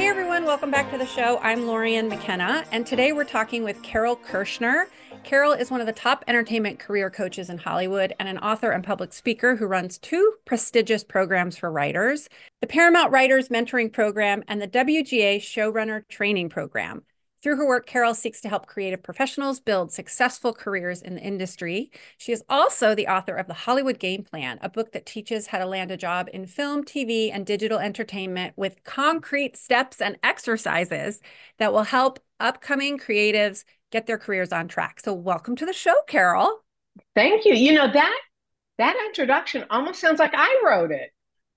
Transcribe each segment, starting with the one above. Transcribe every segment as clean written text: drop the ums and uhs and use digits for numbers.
Hey everyone, welcome back to the show. I'm Lorianne McKenna, and today we're talking with Carol Kirschner. Carol is one of the top entertainment career coaches in Hollywood and an author and public speaker who runs two prestigious programs for writers, the Paramount Writers Mentoring Program and the WGA Showrunner Training Program. Through her work, Carol seeks to help creative professionals build successful careers in the industry. She is also the author of The Hollywood Game Plan, a book that teaches how to land a job in film, TV, and digital entertainment with concrete steps and exercises that will help upcoming creatives get their careers on track. So welcome to the show, Carol. Thank you. That introduction almost sounds like I wrote it.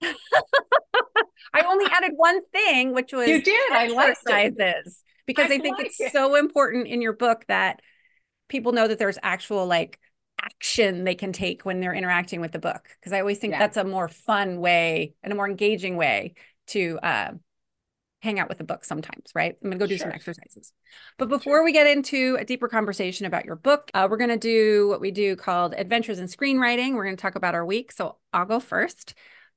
I only added one thing, which was You did. I liked it. exercises, because I I think like it's it. so important in your book that people know that there's actual action they can take when they're interacting with the book. Because I always think Yeah, that's a more fun way and a more engaging way to hang out with the book sometimes, right? I'm going to go do some sure, exercises. But before sure. we get into a deeper conversation about your book, we're going to do what we do called Adventures in Screenwriting. We're going to talk about our week. So I'll go first.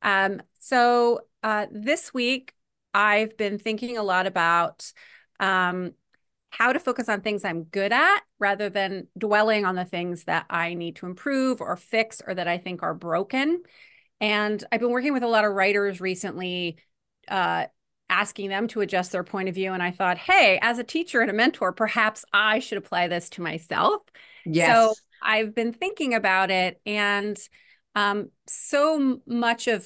This week, I've been thinking a lot about um, how to focus on things I'm good at rather than dwelling on the things that I need to improve or fix or that I think are broken. And I've been working with a lot of writers recently, uh, asking them to adjust their point of view. And I thought, hey, as a teacher and a mentor, perhaps I should apply this to myself. So Yes. I've been thinking about it. And so much of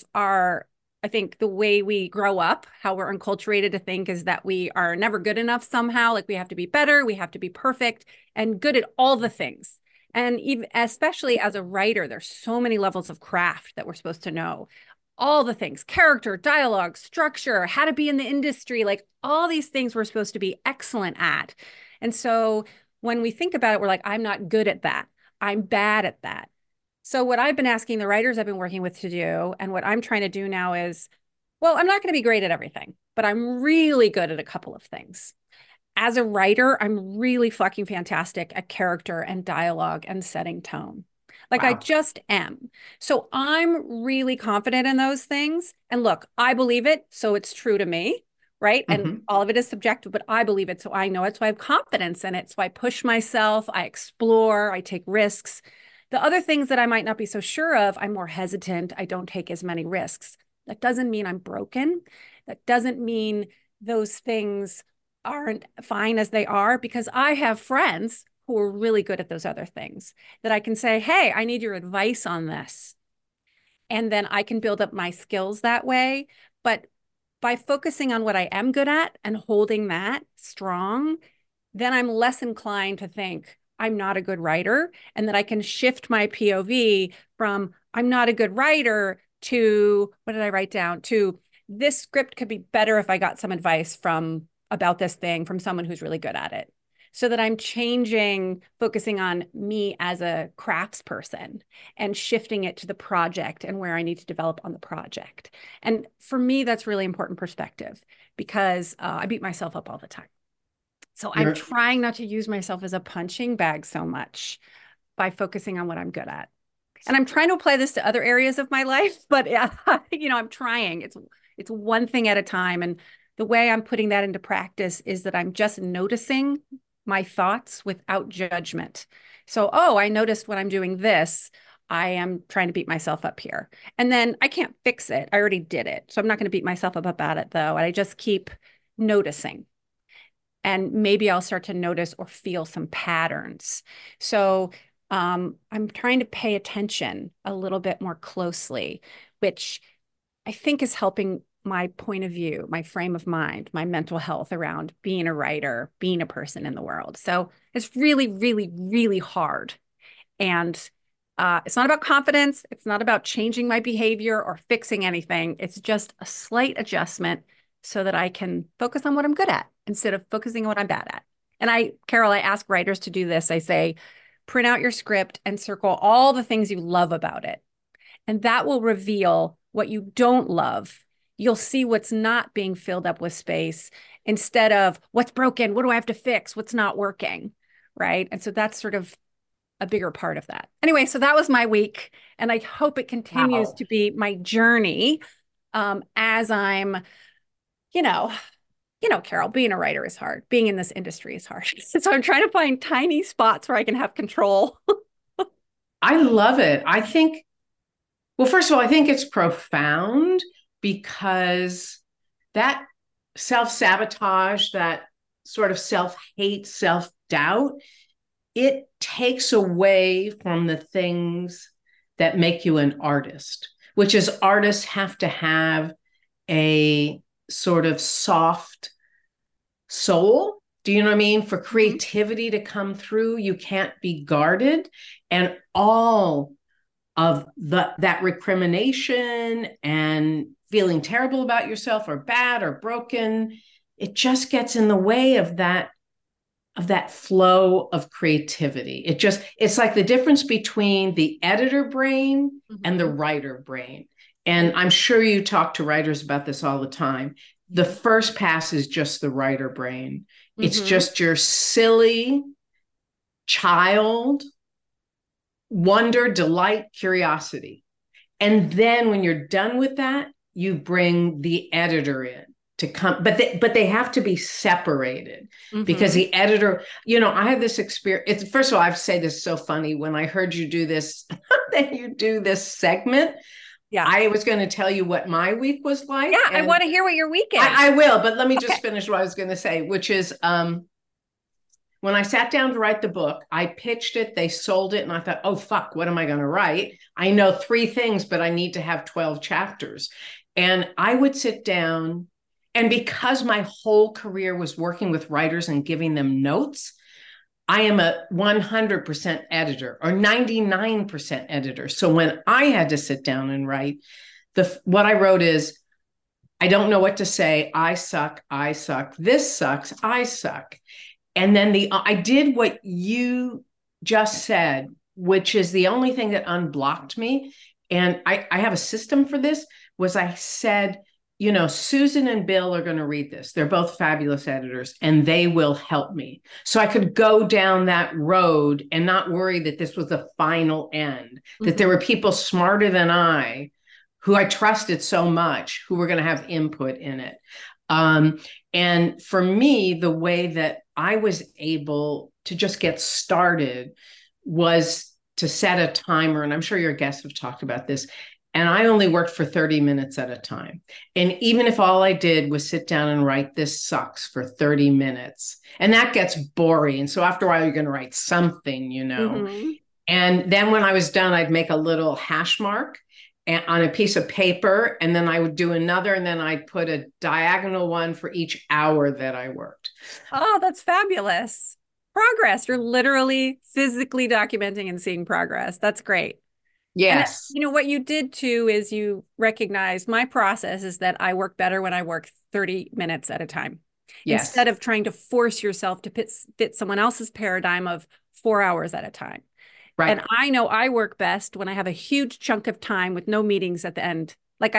I think the way we grow up, how we're enculturated to think is that we are never good enough somehow. Like we have to be better, we have to be perfect and good at all the things. And even especially as a writer, there's so many levels of craft that we're supposed to know. All the things, character, dialogue, structure, how to be in the industry, like all these things we're supposed to be excellent at. And so when we think about it, we're like, I'm not good at that. I'm bad at that. So what I've been asking the writers I've been working with to do, and what I'm trying to do now is, well, I'm not going to be great at everything, but I'm really good at a couple of things. As a writer, I'm really fucking fantastic at character and dialogue and setting tone. Like I Wow. just am. So I'm really confident in those things. And look, I believe it, so it's true to me, right? And Hmm. all of it is subjective, but I believe it, so I know it. So I have confidence in it. So I push myself, I explore, I take risks. The other things that I might not be so sure of, I'm more hesitant. I don't take as many risks. That doesn't mean I'm broken. That doesn't mean those things aren't fine as they are, because I have friends who are really good at those other things that I can say, hey, I need your advice on this. And then I can build up my skills that way. But by focusing on what I am good at and holding that strong, then I'm less inclined to think I'm not a good writer, and that I can shift my POV from I'm not a good writer to what did I write down to this script could be better if I got some advice from about this thing from someone who's really good at it. So that I'm changing, focusing on me as a craftsperson and shifting it to the project and where I need to develop on the project. And for me, that's really important perspective, because I beat myself up all the time. So I'm You're trying not to use myself as a punching bag so much by focusing on what I'm good at. And I'm trying to apply this to other areas of my life, but I'm trying. It's one thing at a time. And the way I'm putting that into practice is that I'm just noticing my thoughts without judgment. So, oh, I noticed when I'm doing this, I am trying to beat myself up here. And then I can't fix it. I already did it. So I'm not going to beat myself up about it though. And I just keep noticing, and maybe I'll start to notice or feel some patterns. So I'm trying to pay attention a little bit more closely, which I think is helping my point of view, my frame of mind, my mental health around being a writer, being a person in the world. So it's really, really, really hard. And it's not about confidence. It's not about changing my behavior or fixing anything. It's just a slight adjustment so that I can focus on what I'm good at instead of focusing on what I'm bad at. And Carol, I ask writers to do this. I say, print out your script and circle all the things you love about it. And that will reveal what you don't love. You'll see what's not being filled up with space instead of what's broken, what do I have to fix, what's not working, right? And so that's sort of a bigger part of that. Anyway, so that was my week, and I hope it continues wow. to be my journey as I'm, you know, Carol, being a writer is hard. Being in this industry is hard. So I'm trying to find tiny spots where I can have control. I love it. I think, well, first of all, I think it's profound because that self-sabotage, that sort of self-hate, self-doubt, it takes away from the things that make you an artist, which is artists have to have a sort of soft soul. Do you know what I mean? For creativity to come through, you can't be guarded. And all of that recrimination and feeling terrible about yourself or bad or broken, it just gets in the way of that flow of creativity. It's like the difference between the editor brain and the writer brain. And I'm sure you talk to writers about this all the time. The first pass is just the writer brain. It's just your silly child wonder, delight, curiosity. And then when you're done with that, you bring the editor in to come, but they have to be separated because the editor, I have this experience. First of all, I have to say, this is so funny. When I heard you do this, that you do this segment, I was going to tell you what my week was like. Yeah, I want to hear what your week is. I will, but let me just finish what I was going to say, which is when I sat down to write the book, I pitched it, they sold it, and I thought, oh, fuck, what am I going to write? I know 3 things, but I need to have 12 chapters. And I would sit down, and because my whole career was working with writers and giving them notes, I am a 100% editor or 99% editor. So when I had to sit down and write, what I wrote is, I don't know what to say. I suck. This sucks. I suck. And then I did what you just said, which is the only thing that unblocked me. And I have a system for this, was I said, Susan and Bill are going to read this. They're both fabulous editors and they will help me. So I could go down that road and not worry that this was the final end, that there were people smarter than I who I trusted so much who were going to have input in it. And for me, the way that I was able to just get started was to set a timer. And I'm sure your guests have talked about this. And I only worked for 30 minutes at a time. And even if all I did was sit down and write, this sucks for 30 minutes, and that gets boring. So after a while, you're going to write something, And then when I was done, I'd make a little hash mark on a piece of paper, and then I would do another, and then I'd put a diagonal one for each hour that I worked. Oh, that's fabulous. Progress. You're literally physically documenting and seeing progress. That's great. Yes. And, what you did too is you recognized my process is that I work better when I work 30 minutes at a time. Yes. Instead of trying to force yourself to fit someone else's paradigm of 4 hours at a time. Right. And I know I work best when I have a huge chunk of time with no meetings at the end. Like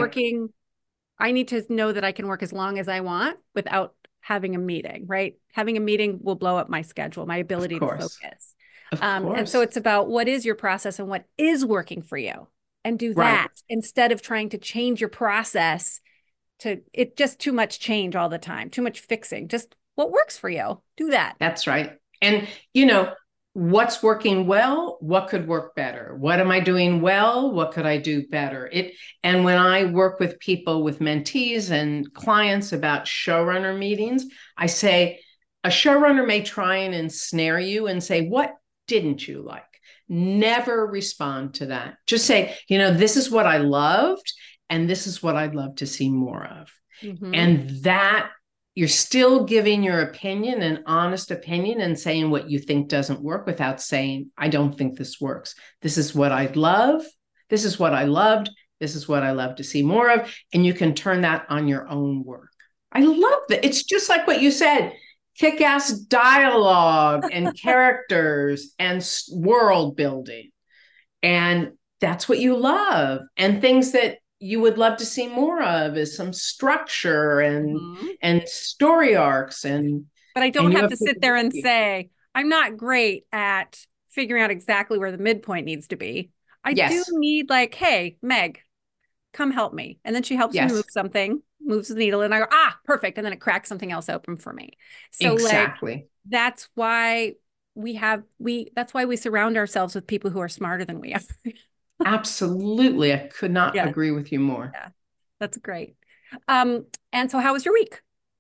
I need to know that I can work as long as I want without having a meeting, right? Having a meeting will blow up my schedule, my ability to focus. And so it's about what is your process and what is working for you, and do that instead of trying to change your process just too much change all the time, too much fixing, just what works for you. Do that. That's right. And, what's working well, what could work better? What am I doing well? What could I do better? And when I work with people, with mentees and clients about showrunner meetings, I say, a showrunner may try and ensnare you and say, what didn't you like? Never respond to that. Just say, this is what I loved, and this is what I'd love to see more of. And that you're still giving your opinion, an honest opinion, and saying what you think doesn't work without saying, I don't think this works. This is what I'd love. This is what I loved. This is what I love to see more of. And you can turn that on your own work. I love that. It's just like what you said, kick-ass dialogue and characters and world building. And that's what you love. And things that you would love to see more of is some structure and story arcs. But I don't have to sit there and say, I'm not great at figuring out exactly where the midpoint needs to be. I do need hey, Meg, come help me. And then she helps me move something. moves the needle, and I go, ah, perfect. And then it cracks something else open for me. So like, Exactly. that's why that's why we surround ourselves with people who are smarter than we are. Absolutely. I could not Yeah. agree with you more. Yeah. That's great. And so how was your week?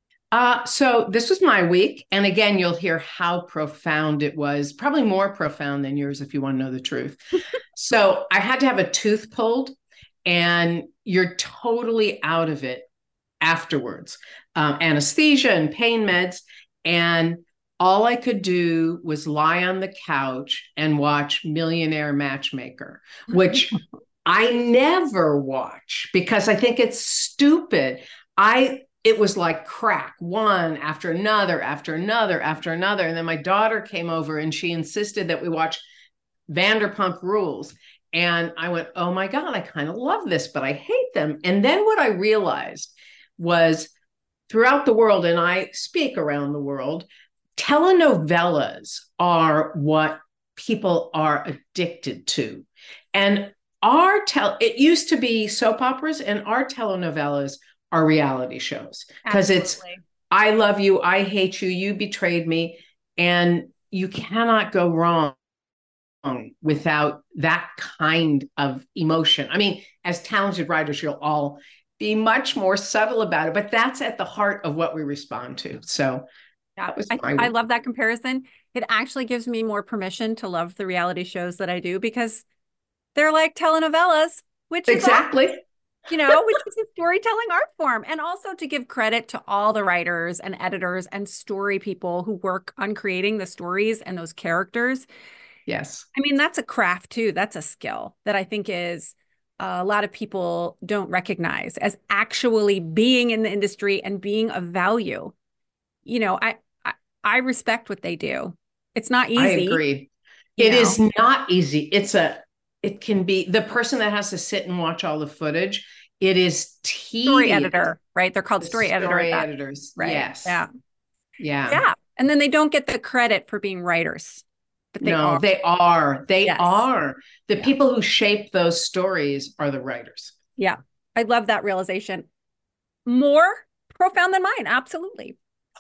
So this was my week. And again, you'll hear how profound it was, probably more profound than yours if you want to know the truth. So I had to have a tooth pulled, and you're totally out of it afterwards. Anesthesia and pain meds. And all I could do was lie on the couch and watch Millionaire Matchmaker, which I never watch because I think it's stupid. It was like crack, one after another, after another, after another. And then my daughter came over and she insisted that we watch Vanderpump Rules. And I went, oh my God, I kind of love this, but I hate them. And then what I realized was throughout the world, and I speak around the world, telenovelas are what people are addicted to. And it used to be soap operas, and our telenovelas are reality shows because it's I love you, I hate you, you betrayed me, and you cannot go wrong without that kind of emotion. I mean, as talented writers, you'll all be much more subtle about it, but that's at the heart of what we respond to. So yeah, I love that comparison. It actually gives me more permission to love the reality shows that I do because they're like telenovelas, which is exactly. Awesome. Which is a storytelling art form. And also to give credit to all the writers and editors and story people who work on creating the stories and those characters. Yes. I mean, that's a craft too. That's a skill that I think is a lot of people don't recognize as actually being in the industry and being of value. I respect what they do. It's not easy. I agree. It is not easy. It can be the person that has to sit and watch all the footage. It is tedious. Story editor, right? They're called story editors. Right. Yes. Yeah. Yeah. Yeah. And then they don't get the credit for being writers. But they are. They are. They yes. are. The people who shape those stories are the writers. Yeah. I love that realization. More profound than mine. Absolutely.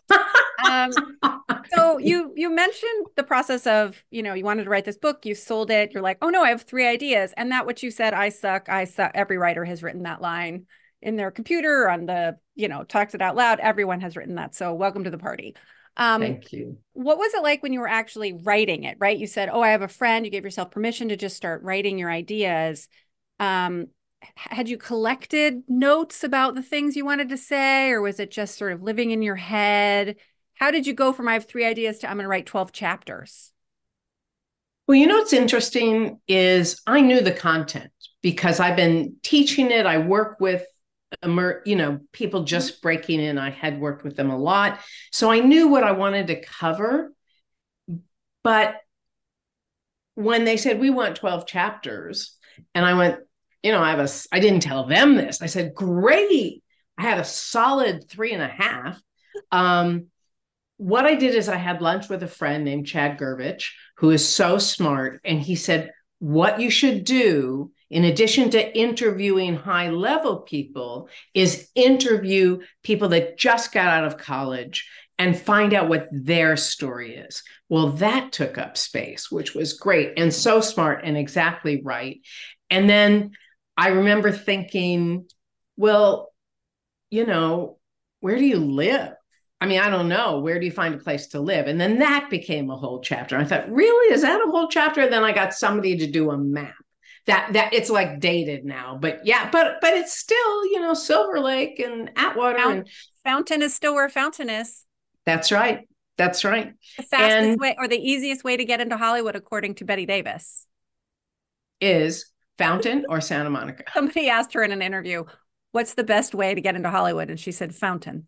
So you mentioned the process of, you wanted to write this book, you sold it. You're like, oh no, I have 3 ideas. And that what you said, I suck. Every writer has written that line in their computer on the, talks it out loud. Everyone has written that. So welcome to the party. Thank you. What was it like when you were actually writing it, right? You said, oh, I have a friend. You gave yourself permission to just start writing your ideas. Had you collected notes about the things you wanted to say, or was it just sort of living in your head? How did you go from I have 3 ideas to I'm going to write 12 chapters? Well, what's interesting is I knew the content because I've been teaching it. I work with people just breaking in. I had worked with them a lot. So I knew what I wanted to cover. But when they said, we want 12 chapters, and I went, I didn't tell them this. I said, great. I had a solid 3.5. What I did is I had lunch with a friend named Chad Gervich, who is so smart. And he said, what you should do, in addition to interviewing high level people, is interview people that just got out of college and find out what their story is. Well, that took up space, which was great and so smart and exactly right. And then I remember thinking, well, where do you live? I mean, I don't know. Where do you find a place to live? And then that became a whole chapter. I thought, really? Is that a whole chapter? And then I got somebody to do a map. That it's like dated now, but yeah, but it's still, Silver Lake and Atwater and Fountain is still where Fountain is. That's right. That's right. The fastest way or the easiest way to get into Hollywood, according to Betty Davis, is Fountain or Santa Monica. Somebody asked her in an interview, what's the best way to get into Hollywood? And she said, Fountain.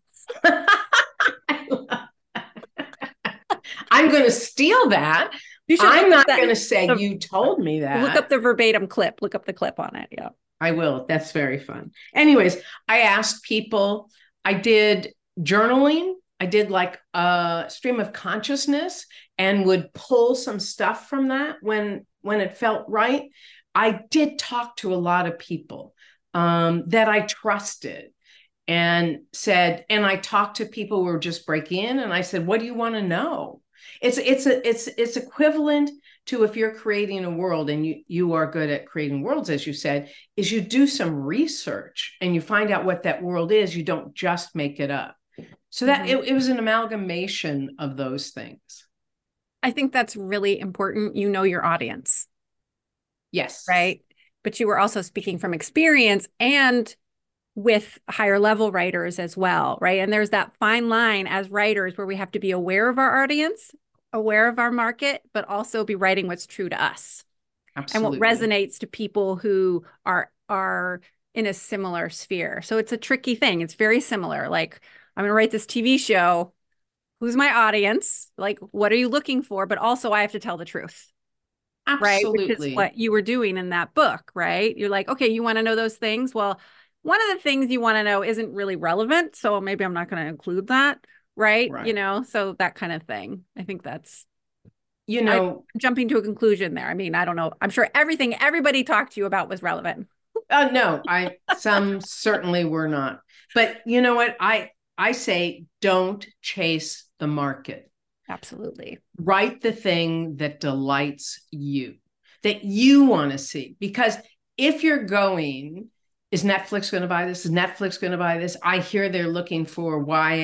I'm going to steal that. I'm not going to say you told me that. Look up the verbatim clip. Look up the clip on it. Yeah, I will. That's very fun. Anyways, I asked people. I did journaling. I did like a stream of consciousness and would pull some stuff from that when it felt right. I did talk to a lot of people that I trusted. and said, and I talked to people who were just breaking in, and I said, what do you want to know? It's equivalent to, if you're creating a world, and you are good at creating worlds, as you said, is you do some research and you find out what that world is. You don't just make it up. So that it was an amalgamation of those things. I think that's really important. You know your audience. Yes. Right. But you were also speaking from experience and with higher level writers as well. Right. And there's that fine line as writers where we have to be aware of our audience, aware of our market, but also be writing what's true to us. Absolutely. And what resonates to people who are in a similar sphere. So it's a tricky thing. It's very similar. Like, I'm going to write this TV show. Who's my audience? Like, what are you looking for? But also I have to tell the truth. Absolutely. Right? Which is what you were doing in that book, right? You're like, okay, you want to know those things? Well, one of the things you want to know isn't really relevant. So maybe I'm not going to include that. Right. You know, so that kind of thing. I think that's, you know, I'm jumping to a conclusion there. I mean, I don't know. I'm sure everything everybody talked to you about was relevant. No, some certainly were not. But you know what? I say, don't chase the market. Absolutely. Write the thing that delights you, that you want to see. Because if you're going, is Netflix going to buy this? Is Netflix going to buy this? I hear they're looking for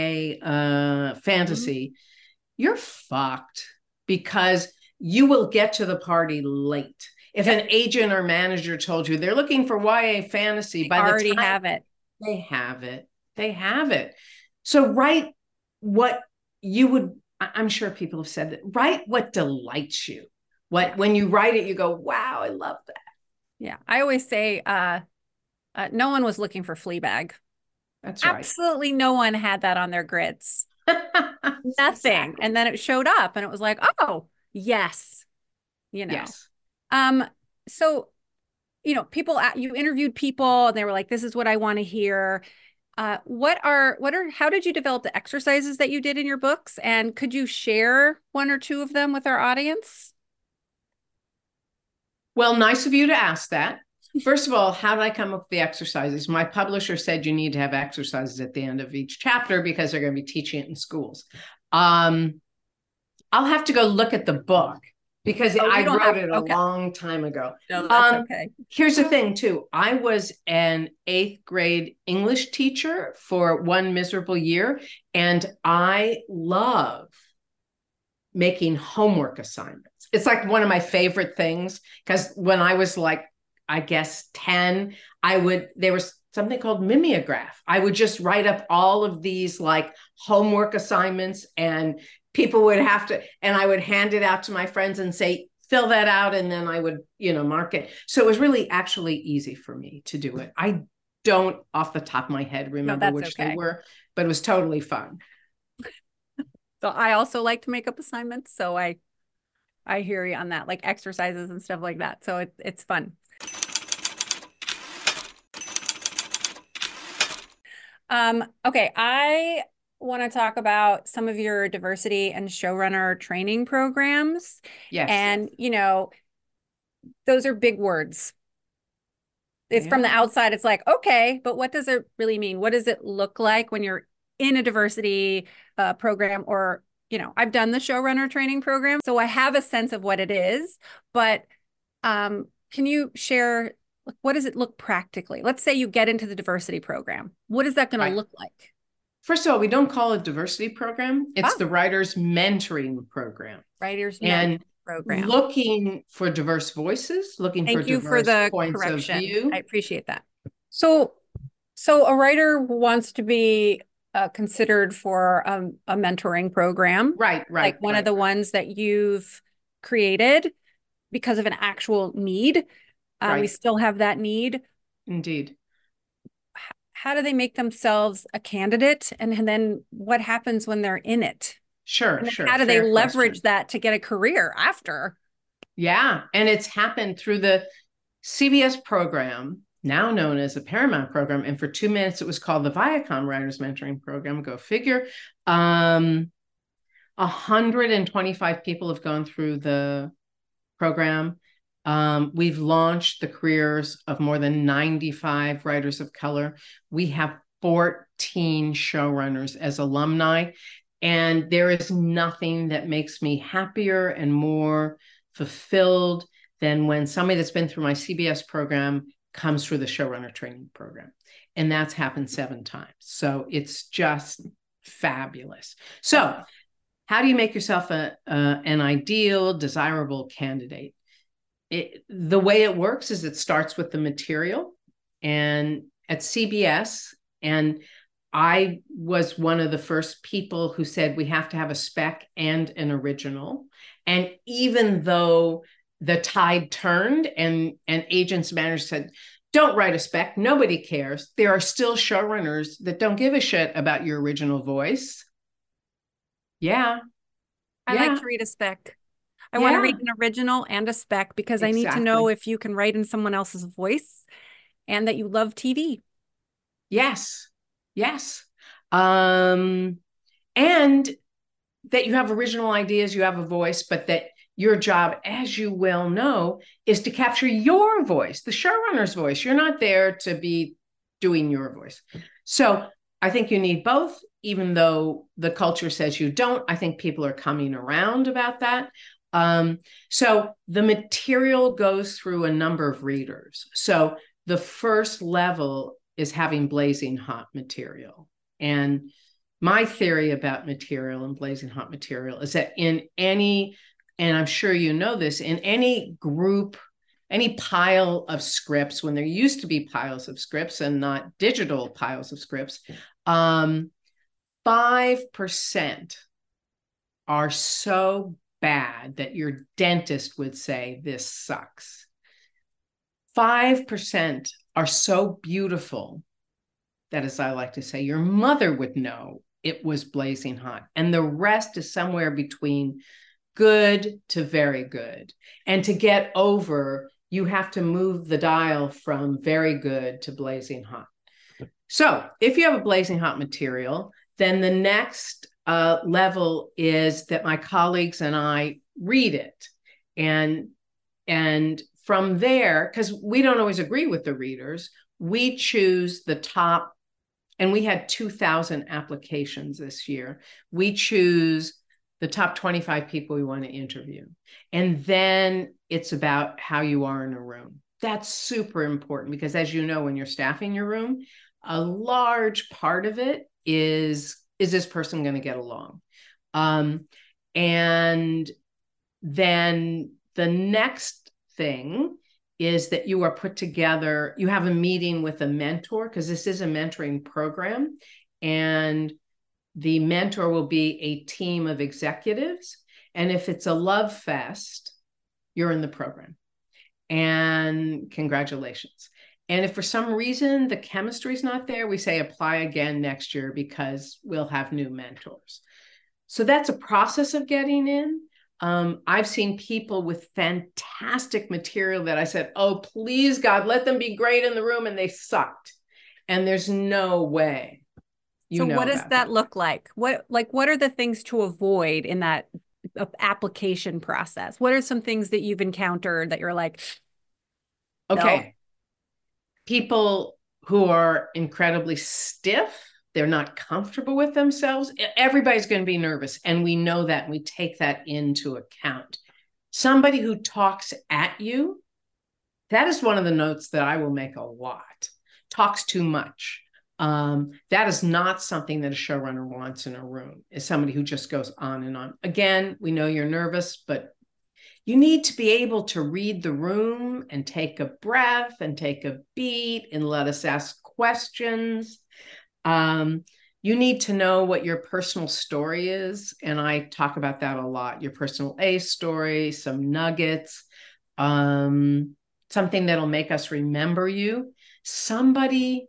YA fantasy. You're fucked, because you will get to the party late. If an agent or manager told you they're looking for YA fantasy, by the time have it, they have it. They have it. So write what you would, I'm sure people have said that, write what delights you. When you write it, you go, wow, I love that. Yeah. I always say, no one was looking for Fleabag. That's right. Absolutely no one had that on their grids. Nothing. Exactly. And then it showed up and it was like, oh, yes. You know. Yes. So, you know, you interviewed people and they were like, this is what I want to hear. How did you develop the exercises that you did in your books? And could you share one or two of them with our audience? Well, nice of you to ask that. First of all, how did I come up with the exercises? My publisher said you need to have exercises at the end of each chapter because they're going to be teaching it in schools. I'll have to go look at the book because I wrote it a long time ago. No, that's okay. Here's the thing too. I was an 8th grade English teacher for one miserable year, and I love making homework assignments. It's like one of my favorite things, because when I was like, I guess 10, there was something called mimeograph. I would just write up all of these like homework assignments, and people would have to, and I would hand it out to my friends and say, fill that out. And then I would, mark it. So it was really actually easy for me to do it. I don't off the top of my head remember which they were, but it was totally fun. So I also like to make up assignments. So I hear you on that, like exercises and stuff like that. So it's fun. Okay, I want to talk about some of your diversity and showrunner training programs. Yes. And, those are big words. It's from the outside. It's like, okay, but what does it really mean? What does it look like when you're in a diversity program? Or, I've done the showrunner training program, so I have a sense of what it is, but can you share, what does it look practically? Let's say you get into the diversity program. What is that going to look like? First of all, we don't call it a diversity program. It's the writers mentoring program. Writers mentoring program. Looking for diverse voices, looking for diverse points of view. I appreciate that. So a writer wants to be considered for a mentoring program. Right. Like one of the ones that you've created because of an actual need. We still have that need. Indeed. How do they make themselves a candidate? And then what happens when they're in it? Sure. How do they leverage that to get a career after? Yeah. And it's happened through the CBS program, now known as the Paramount program. And for 2 minutes, it was called the Viacom Writers Mentoring Program. Go figure. 125 people have gone through the program. We've launched the careers of more than 95 writers of color. We have 14 showrunners as alumni. And there is nothing that makes me happier and more fulfilled than when somebody that's been through my CBS program comes through the showrunner training program. And that's happened 7 times. So it's just fabulous. So how do you make yourself an ideal, desirable candidate? The way it works is it starts with the material. And at CBS, and I was one of the first people who said we have to have a spec and an original. And even though the tide turned and agents and managers said, don't write a spec, nobody cares, there are still showrunners that don't give a shit about your original voice. Yeah. I like to read a spec. I want to read an original and a spec because I need to know if you can write in someone else's voice and that you love TV. Yes. Yes. And that you have original ideas, you have a voice, but that your job, as you well know, is to capture your voice, the showrunner's voice. You're not there to be doing your voice. So I think you need both, even though the culture says you don't. I think people are coming around about that. So the material goes through a number of readers. So the first level is having blazing hot material. And my theory about material and blazing hot material is that in any, and I'm sure you know this, in any group, any pile of scripts, when there used to be piles of scripts and not digital piles of scripts, 5% are so bad that your dentist would say, this sucks. 5% are so beautiful that, as I like to say, your mother would know it was blazing hot. And the rest is somewhere between good to very good. And to get over, you have to move the dial from very good to blazing hot. So if you have a blazing hot material, then the next level is that my colleagues and I read it. And from there, because we don't always agree with the readers, we choose the top, and we had 2,000 applications this year. We choose the top 25 people we want to interview. And then it's about how you are in a room. That's super important because, as you know, when you're staffing your room, a large part of it is this person going to get along? And then the next thing is that you are put together, you have a meeting with a mentor, because this is a mentoring program. And the mentor will be a team of executives. And if it's a love fest, you're in the program. And congratulations. And if for some reason the chemistry is not there, we say apply again next year because we'll have new mentors. So that's a process of getting in. I've seen people with fantastic material that I said, oh, please, God, let them be great in the room, and they sucked. And there's no way. So what does that look like? What are the things to avoid in that application process? What are some things that you've encountered that you're like, okay, no? People who are incredibly stiff, they're not comfortable with themselves. Everybody's going to be nervous. And we know that, and we take that into account. Somebody who talks at you, that is one of the notes that I will make a lot. Talks too much. That is not something that a showrunner wants in a room, is somebody who just goes on and on. Again, we know you're nervous, but you need to be able to read the room and take a breath and take a beat and let us ask questions. You need to know what your personal story is. And I talk about that a lot. Your personal A story, some nuggets, something that'll make us remember you. Somebody,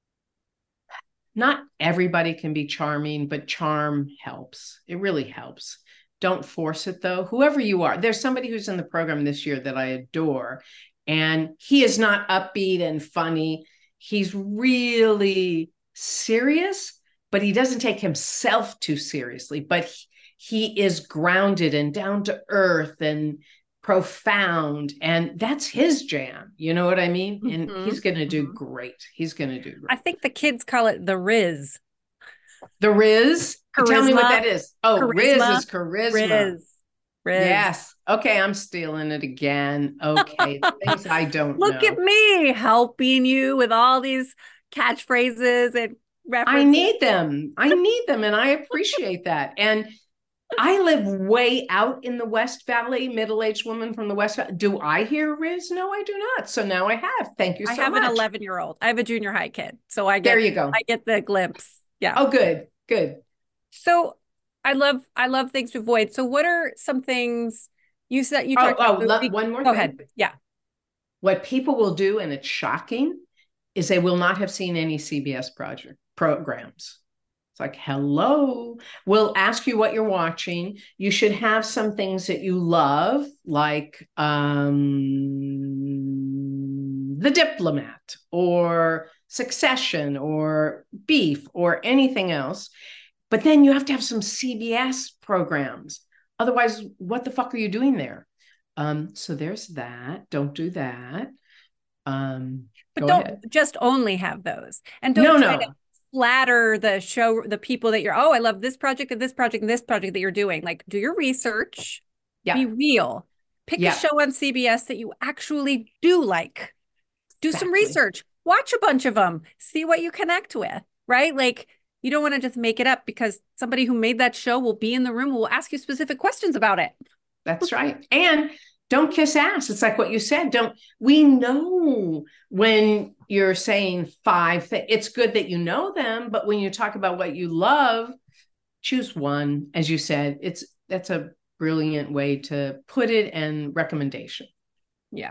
not everybody can be charming, but charm helps. It really helps. Don't force it, though. Whoever you are, there's somebody who's in the program this year that I adore, and he is not upbeat and funny. He's really serious, but he doesn't take himself too seriously. But he is grounded and down to earth and profound, and that's his jam. You know what I mean? And he's going to do great. He's going to do great. I think the kids call it the Riz. The Riz? Charisma. Tell me what that is. Oh, Charisma. Riz is charisma. Riz. Yes. Okay, I'm stealing it again. Okay, things I don't Look know. at me helping you with all these catchphrases and references. I need them, and I appreciate that. And I live way out in the West Valley, middle-aged woman from the West Valley. Do I hear Riz? No, I do not. So now I have. Thank you so much. I have an 11-year-old. I have a junior high kid. So I get there you go. I get the glimpse. Yeah. Oh, good. Good. So I love things to avoid. So what are some things you said you talked about? One more Go thing. ahead. Yeah. What people will do, and it's shocking, is they will not have seen any CBS programs. It's like, hello, we'll ask you what you're watching. You should have some things that you love, like The Diplomat or Succession or Beef or anything else. But then you have to have some CBS programs. Otherwise, what the fuck are you doing there? So there's that. Don't do that. But don't just only have those. And don't try to flatter the show, the people that I love this project and this project and this project that you're doing. Like, do your research, be real, pick a show on CBS that you actually do like, do some research, watch a bunch of them, see what you connect with, right? Like, you don't want to just make it up because somebody who made that show will be in the room, will ask you specific questions about it. That's right. And don't kiss ass. It's like what you said. We know when you're saying 5 things, it's good that you know them, but when you talk about what you love, choose one. As you said, that's a brilliant way to put it, and recommendation. Yeah.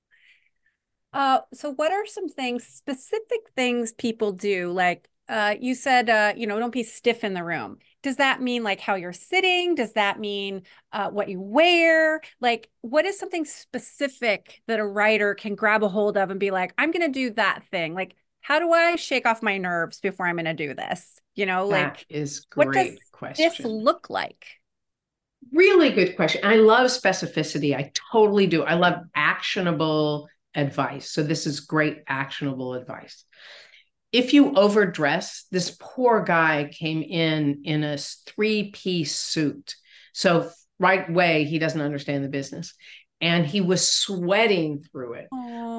So what are some specific things people do? Like, you said, don't be stiff in the room. Does that mean like how you're sitting? Does that mean what you wear? Like, what is something specific that a writer can grab a hold of and be like, I'm going to do that thing? Like, how do I shake off my nerves before I'm going to do this? That is great what does question. this look like? Really good question. I love specificity. I totally do. I love actionable advice. So this is great actionable advice. If you overdress, this poor guy came in a 3-piece suit. So right away, he doesn't understand the business. And he was sweating through it.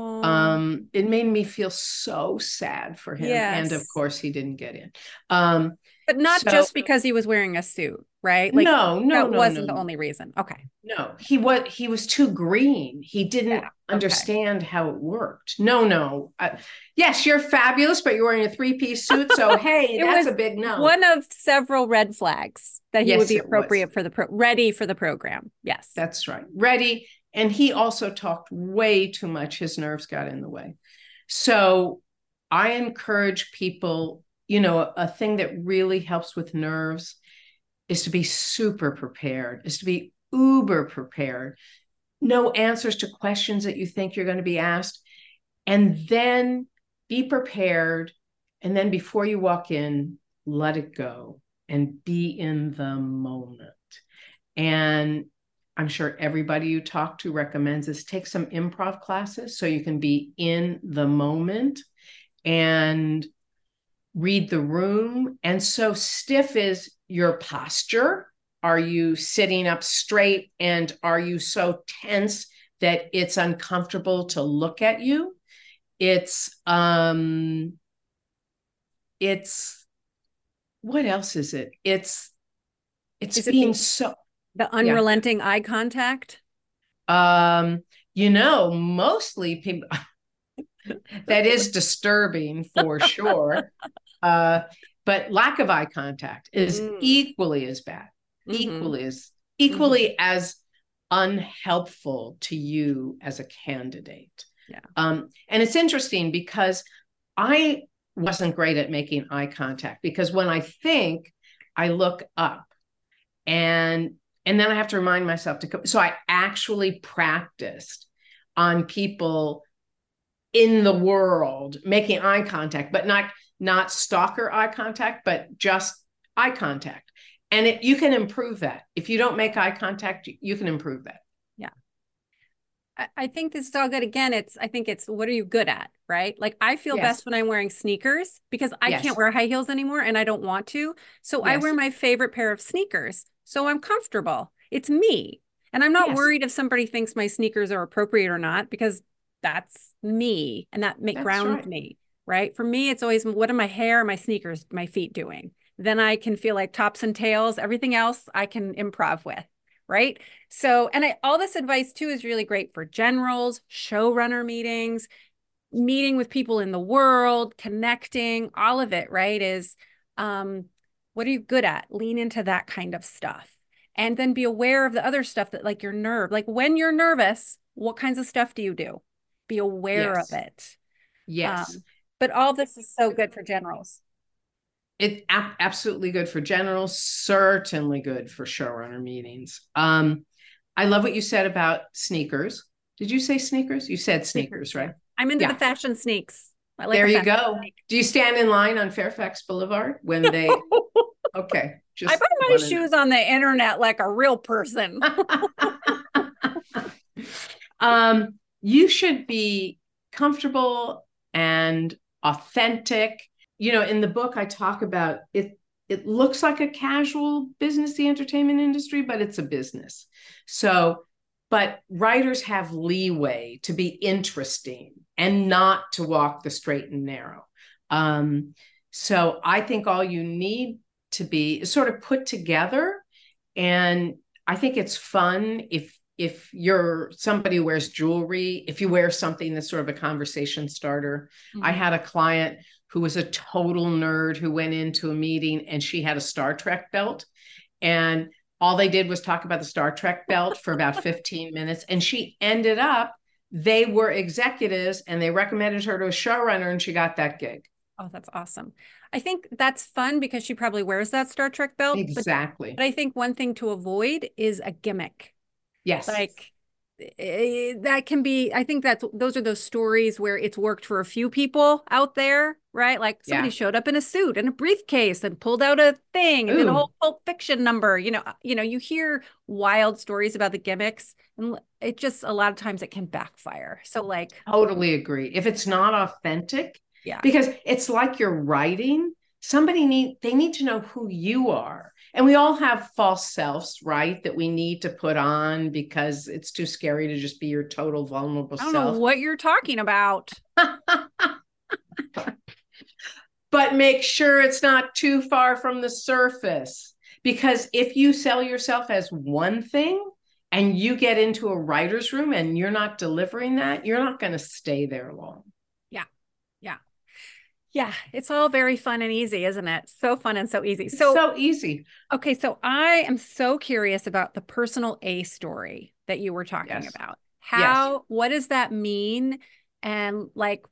It made me feel so sad for him. Yes. And of course, he didn't get in. But not just because he was wearing a suit, right? Like, that wasn't the only reason. Okay. No, he was too green. He didn't understand how it worked. No. Yes, you're fabulous, but you're wearing a 3-piece suit. So, hey, that's a big no. One of several red flags that he would be appropriate for ready for the program. Yes. That's right. Ready. And he also talked way too much. His nerves got in the way. So I encourage people, a thing that really helps with nerves is to be super prepared, is to be uber prepared. Know answers to questions that you think you're going to be asked, and then be prepared. And then before you walk in, let it go and be in the moment. And I'm sure everybody you talk to recommends this. Take some improv classes so you can be in the moment and read the room. And so stiff is your posture. Are you sitting up straight, and are you so tense that it's uncomfortable to look at you? It's what else is it? It's being so the unrelenting eye contact. Mostly people that is disturbing for sure. But lack of eye contact is equally as bad, equally as unhelpful to you as a candidate. Yeah. And it's interesting because I wasn't great at making eye contact, because when I think, I look up, and then I have to remind myself to come. So I actually practiced on people in the world making eye contact, but not stalker eye contact, but just eye contact. And you can improve that. If you don't make eye contact, you can improve that. Yeah. I think this is all good. Again, I think it's what are you good at, right? Like I feel Yes. best when I'm wearing sneakers because I can't Yes. wear high heels anymore and I don't want to. So I wear Yes. my favorite pair of sneakers. So I'm comfortable. It's me. And I'm not Yes. worried if somebody thinks my sneakers are appropriate or not because that's me and that That's grounds right. me, right? For me, it's always what are my hair, my sneakers, my feet doing? Then I can feel like tops and tails. Everything else I can improv with, right? So, and all this advice too is really great for generals, showrunner meetings, meeting with people in the world, connecting, all of it, right? Is um, what are you good at? Lean into that kind of stuff. And then be aware of the other stuff that, like your nerve, like when you're nervous, what kinds of stuff do you do? Be aware of Yes. it. Yes. But all this is so good for generals. Absolutely good for generals, certainly good for showrunner meetings. I love what you said about sneakers. Did you say sneakers? You said Sneakers, sneakers, yeah. right? I'm into the Yeah. fashion sneaks. I like There a you fashion go. sneak. Do you stand in line on Fairfax Boulevard when they, okay, I just buy my want to shoes on the internet like a real person. know. You should be comfortable and authentic. You know, in the book, I talk about it. It looks like a casual business, the entertainment industry, but it's a business. So, but writers have leeway to be interesting and not to walk the straight and narrow. Um, so I think all you need to be is sort of put together. And I think it's fun if you're somebody who wears jewelry, if you wear something that's sort of a conversation starter. I Mhm. had a client who was a total nerd who went into a meeting and she had a Star Trek belt. And all they did was talk about the Star Trek belt for about 15 minutes. And she ended up, they were executives and they recommended her to a showrunner and she got that gig. Oh, that's awesome. I think that's fun because she probably wears that Star Trek belt, Exactly. but I think one thing to avoid is a gimmick. Yes. Like that can be, I think those are those stories where it's worked for a few people out there, right? Like somebody Yeah. showed up in a suit and a briefcase and pulled out a thing and did a Ooh, whole Pulp Fiction number. You hear wild stories about the gimmicks, and it just a lot of times it can backfire. So like, totally agree. If it's not authentic, yeah. because it's like you're writing, they need to know who you are. And we all have false selves, right? That we need to put on because it's too scary to just be your total vulnerable I don't know self. what you're talking about. But make sure it's not too far from the surface. Because if you sell yourself as one thing and you get into a writer's room and you're not delivering that, you're not going to stay there long. Yeah. Yeah. Yeah. It's all very fun and easy, isn't it? So fun and so easy. It's So, so easy. okay. So I am so curious about the personal A story that you were talking Yes. about. Yes. What does that mean? And like,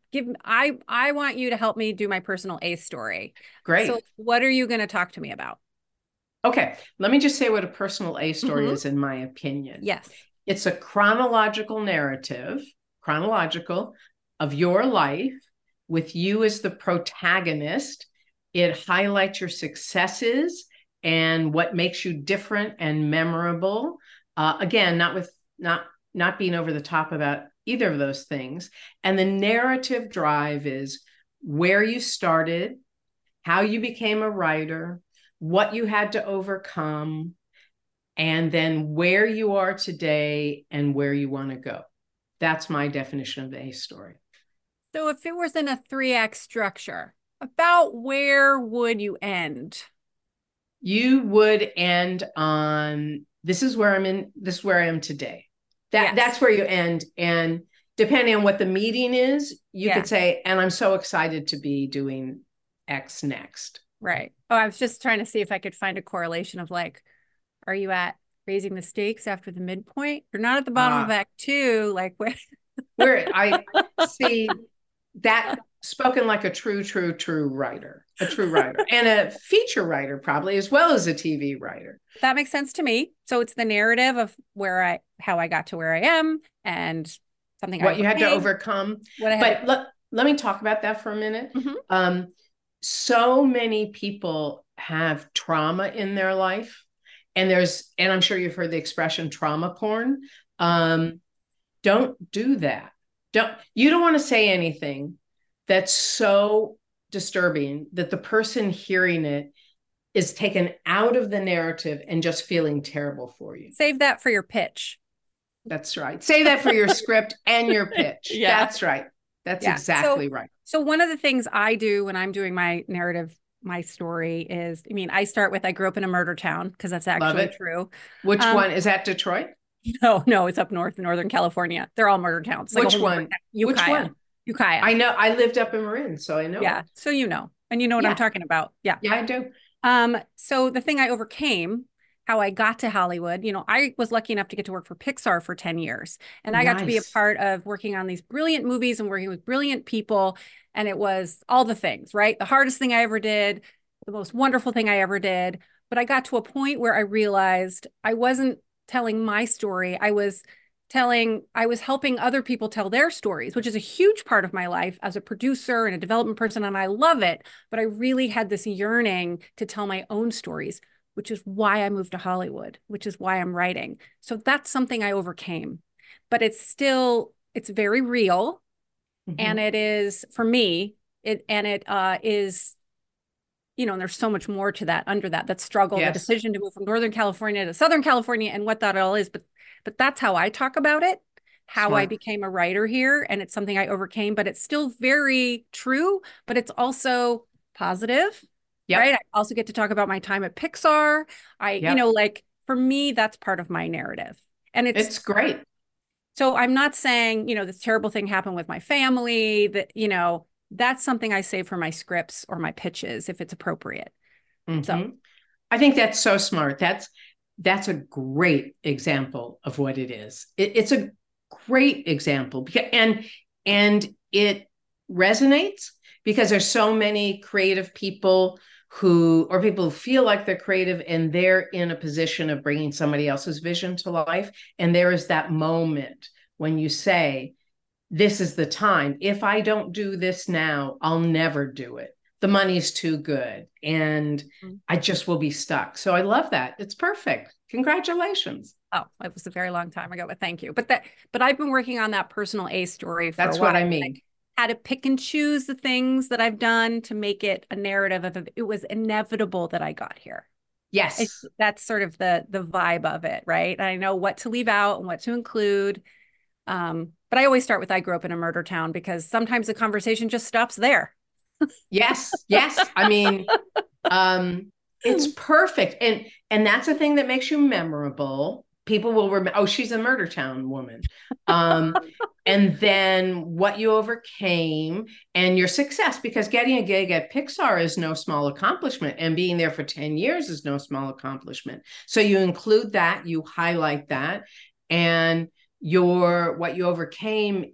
I want you to help me do my personal A story. So Great. what are you going to talk to me about? Okay. Let me just say what a personal A story Hmm. is, in my opinion. Yes. It's a chronological narrative, chronological, of your life with you as the protagonist. It highlights your successes and what makes you different and memorable. Again, not being over the top about either of those things. And the narrative drive is where you started, how you became a writer, what you had to overcome, and then where you are today and where you want to go. That's my definition of the A story. So if it was in a 3 act structure, about where would you end? You would end on this is where I'm in, this is where I am today. That's Yes. where you end. And depending on what the meeting is, you Yeah. could say, and I'm so excited to be doing X next. Right. Oh, I was just trying to see if I could find a correlation of like, are you at raising the stakes after the midpoint? You're not at the bottom of Act Two. Like, Where I see that spoken like a true writer, a true writer, and a feature writer, probably, as well as a TV writer. that makes sense to me. So it's the narrative of how I got to where I am and something I What you had to overcame, overcome. what I had to. But let me talk about that for a minute. Mhm. So many people have trauma in their life. And I'm sure you've heard the expression trauma porn. Don't do that. You don't want to say anything that's so disturbing that the person hearing it is taken out of the narrative and just feeling terrible for you. Save that for your pitch. That's right. Say that for your script and your pitch. Yeah. That's right. That's exactly right. So one of the things I do when I'm doing my narrative, my story is, I mean, I start with, I grew up in a murder town, because that's actually true. Which one? Is that Detroit? No, it's up north in Northern California. They're all murder towns. Which one? Ukiah. Which one? Ukiah. I know. I lived up in Marin, so I know. Yeah. So you know, and you know what I'm talking about. Yeah. Yeah, I do. So the thing I overcame, how I got to Hollywood, I was lucky enough to get to work for Pixar for 10 years. And I got to be a part of working on these brilliant movies and working with brilliant people. And it was all the things, right? The hardest thing I ever did, the most wonderful thing I ever did. But I got to a point where I realized I wasn't telling my story. I was helping other people tell their stories, which is a huge part of my life as a producer and a development person, and I love it. But I really had this yearning to tell my own stories, which is why I moved to Hollywood, which is why I'm writing. So that's something I overcame. But it's very real. Mm-hmm. And it is, for me, and there's so much more to that, under that struggle, the decision to move from Northern California to Southern California and what that all is. But that's how I talk about it, how I became a writer here. And it's something I overcame, but it's still very true, but it's also positive, right? I also get to talk about my time at Pixar. For me, that's part of my narrative. And it's great. So I'm not saying, this terrible thing happened with my family, that, that's something I save for my scripts or my pitches if it's appropriate. Mm-hmm. So I think that's so smart. That's a great example of what it is. It's a great example, and it resonates because there's so many creative people who feel like they're creative and they're in a position of bringing somebody else's vision to life. And there is that moment when you say, this is the time. If I don't do this now, I'll never do it. The money's too good and I just will be stuck. So I love that. It's perfect. Congratulations. Oh, it was a very long time ago, but thank you. But I've been working on that personal A story for That's a while. What I mean. How to pick and choose the things that I've done to make it a narrative of it was inevitable that I got here. Yes. That's sort of the vibe of it, right? I know what to leave out and what to include. But I always start with, I grew up in a murder town, because sometimes the conversation just stops there. Yes. I mean, it's perfect. And that's the thing that makes you memorable. People will remember, oh, she's a murder town woman. And then what you overcame and your success, because getting a gig at Pixar is no small accomplishment, and being there for 10 years is no small accomplishment. So you include that, you highlight that, and what you overcame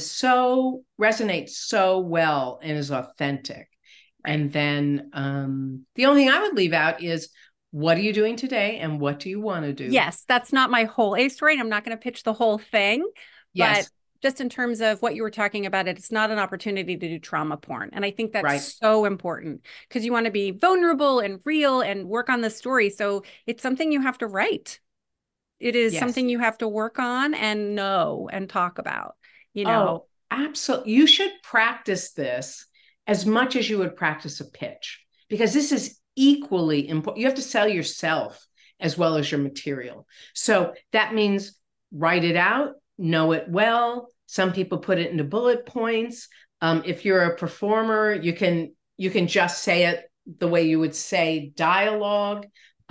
resonates so well and is authentic. Right. And then the only thing I would leave out is, what are you doing today and what do you want to do? Yes, that's not my whole A story, and I'm not going to pitch the whole thing. Yes. But just in terms of what you were talking about, it's not an opportunity to do trauma porn. And I think that's so important, because you want to be vulnerable and real and work on the story. So it's something you have to write. It is something you have to work on and know and talk about, Oh, absolutely. You should practice this as much as you would practice a pitch, because this is equally important. You have to sell yourself as well as your material. So that means write it out, know it well. Some people put it into bullet points. If you're a performer, you can just say it the way you would say dialogue.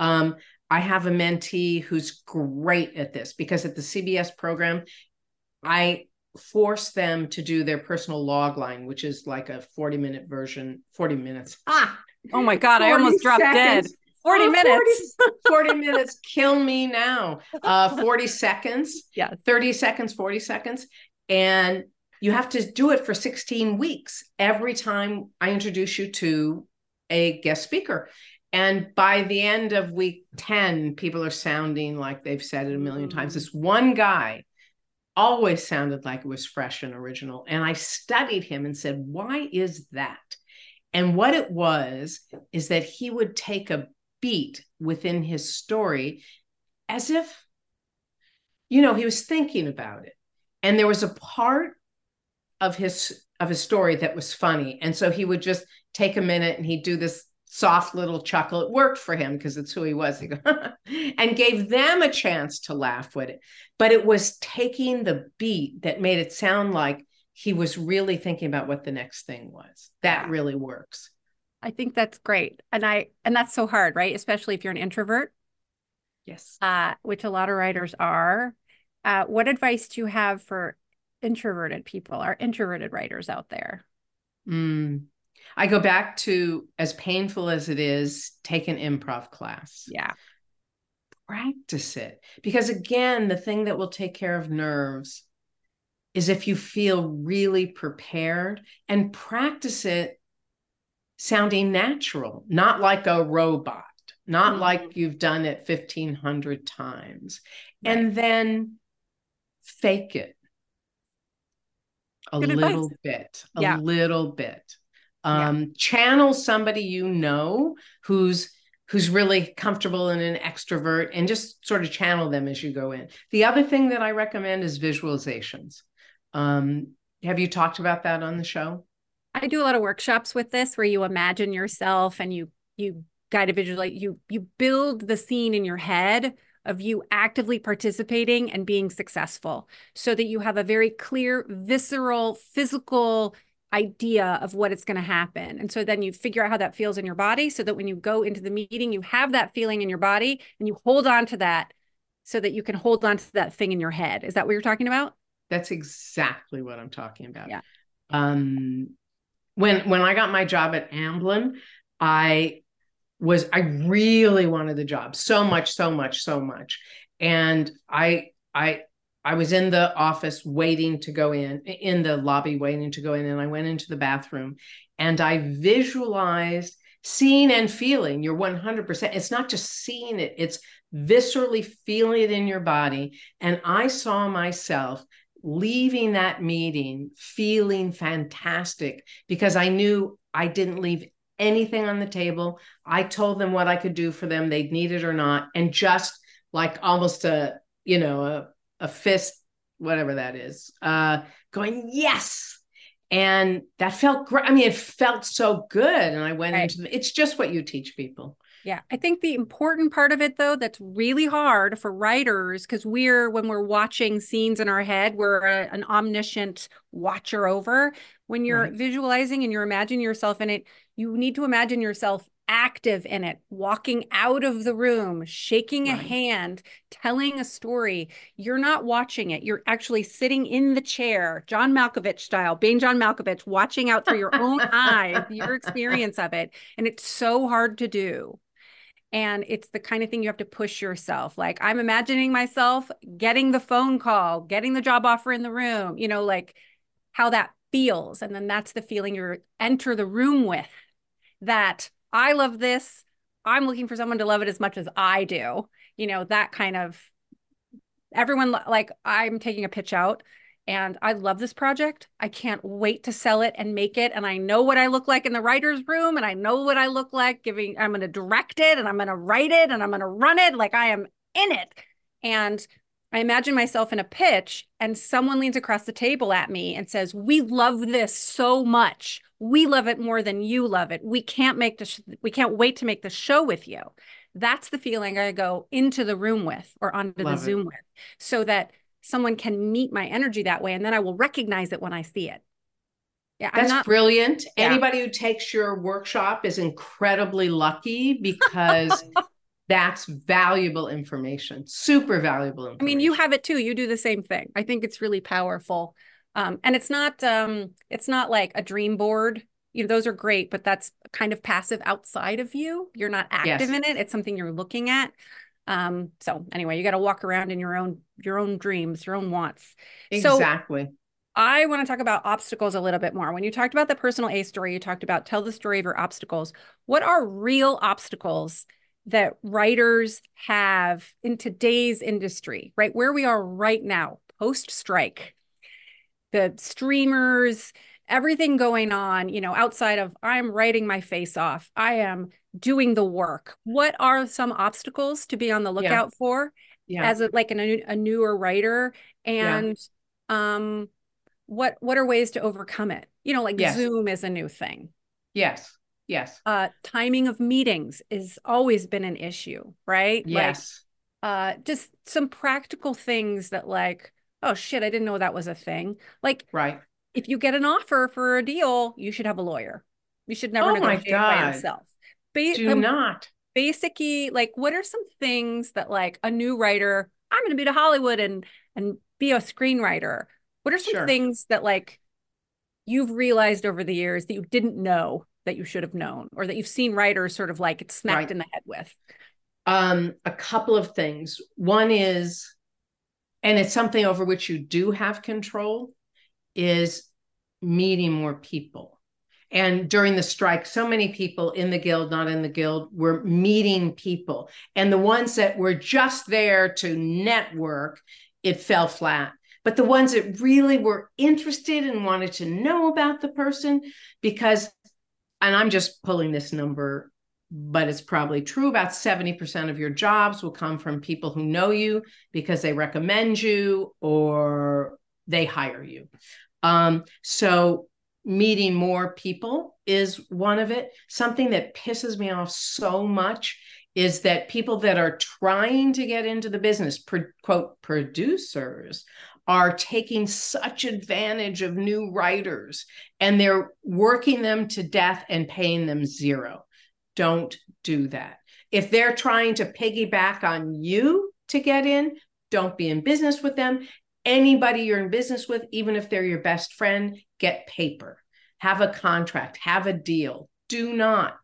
I have a mentee who's great at this, because at the CBS program, I force them to do their personal log line, which is like a 40-minute version, 40 minutes. Oh my God, I almost dropped dead. 40 minutes. 40 minutes. Kill me now. 40 seconds. Yeah. 30 seconds, 40 seconds. And you have to do it for 16 weeks every time I introduce you to a guest speaker. And by the end of week 10, people are sounding like they've said it a million times. This one guy always sounded like it was fresh and original. And I studied him and said, why is that? And what it was is that he would take a beat within his story as if, he was thinking about it. And there was a part of his story that was funny. And so he would just take a minute and he'd do this soft little chuckle. It worked for him because it's who he was. He'd go, and gave them a chance to laugh with it. But it was taking the beat that made it sound like he was really thinking about what the next thing was. That really works. I think that's great. And that's so hard, right? Especially if you're an introvert. Yes. Which a lot of writers are. What advice do you have for introverted people, or introverted writers out there? I go back to, as painful as it is, take an improv class. Yeah. Practice it. Because again, the thing that will take care of nerves is if you feel really prepared, and practice it sounding natural, not like a robot, not like you've done it 1,500 times. Right. And then fake it a little bit, a little bit. Channel somebody who's really comfortable and an extrovert, and just sort of channel them as you go in. The other thing that I recommend is visualizations. Have you talked about that on the show? I do a lot of workshops with this where you imagine yourself and you guide a visual, you build the scene in your head of you actively participating and being successful, so that you have a very clear, visceral, physical idea of what it's going to happen. And so then you figure out how that feels in your body, so that when you go into the meeting, you have that feeling in your body and you hold on to that, so that you can hold on to that thing in your head. Is that what you're talking about? That's exactly what I'm talking about. Yeah. When I got my job at Amblin, I really wanted the job so much. And I was in the office waiting to go in the lobby waiting to go in. And I went into the bathroom and I visualized seeing and feeling. You're 100%. It's not just seeing it, it's viscerally feeling it in your body. And I saw myself leaving that meeting feeling fantastic, because I knew I didn't leave anything on the table. I told them what I could do for them, they'd need it or not. And just like almost a fist, whatever that is, going, yes. And that felt great. I mean, it felt so good. And I went into it's just what you teach people. Yeah. I think the important part of it, though, that's really hard for writers, because when we're watching scenes in our head, we're an omniscient watcher over. When you're visualizing and you're imagining yourself in it, you need to imagine yourself active in it, walking out of the room, shaking a hand, telling a story. You're not watching it. You're actually sitting in the chair, John Malkovich style, being John Malkovich, watching out through your own eyes, your experience of it. And it's so hard to do. And it's the kind of thing you have to push yourself. Like, I'm imagining myself getting the phone call, getting the job offer in the room, like how that feels. And then that's the feeling you enter the room with, that I love this. I'm looking for someone to love it as much as I do. That kind of, everyone, like, I'm taking a pitch out and I love this project. I can't wait to sell it and make it. And I know what I look like in the writer's room, and I know what I look like I'm going to direct it, and I'm going to write it, and I'm going to run it. Like, I am in it. And I imagine myself in a pitch, and someone leans across the table at me and says, "We love this so much. We love it more than you love it. We can't wait to make the show with you." That's the feeling I go into the room with, or onto the Zoom with, so that someone can meet my energy that way, and then I will recognize it when I see it. Yeah, that's brilliant. Yeah. Anybody who takes your workshop is incredibly lucky, because that's valuable information, super valuable information. I mean, you have it too. You do the same thing. I think it's really powerful. And it's not like a dream board. Those are great, but that's kind of passive outside of you. You're not active in it. It's something you're looking at. So anyway, you got to walk around in your own dreams, your own wants. Exactly. So I want to talk about obstacles a little bit more. When you talked about the personal A story, you talked about tell the story of your obstacles. What are real obstacles that writers have in today's industry, right? Where we are right now, post-strike, the streamers, everything going on, outside of I'm writing my face off, I am doing the work. What are some obstacles to be on the lookout for as a newer writer? And What are ways to overcome it? Like Yes. Zoom is a new thing. Yes. Yes. Timing of meetings is always been an issue, right? Like, Yes. just some practical things that like, oh shit, I didn't know that was a thing. Like, Right. if you get an offer for a deal, you should have a lawyer. You should never Oh my negotiate by God. yourself. Ba Do not. Basically, like, what are some things that like a new writer, I'm going to be to Hollywood and be a screenwriter. What are some Sure. things that like you've realized over the years that you didn't know that you should have known, or that you've seen writers sort of like get smacked Right. in the head with? A couple of things. One is, and it's something over which you do have control, is meeting more people. And during the strike, so many people in the guild, not in the guild, were meeting people. And the ones that were just there to network, it fell flat. But the ones that really were interested and wanted to know about the person, because, and I'm just pulling this number, but it's probably true, about 70% of your jobs will come from people who know you because they recommend you or they hire you. So meeting more people is one of it. Something that pisses me off so much is that people that are trying to get into the business, quote, producers, are taking such advantage of new writers and they're working them to death and paying them zero. Don't do that. If they're trying to piggyback on you to get in, don't be in business with them. Anybody you're in business with, even if they're your best friend, get paper, have a contract, have a deal. Do not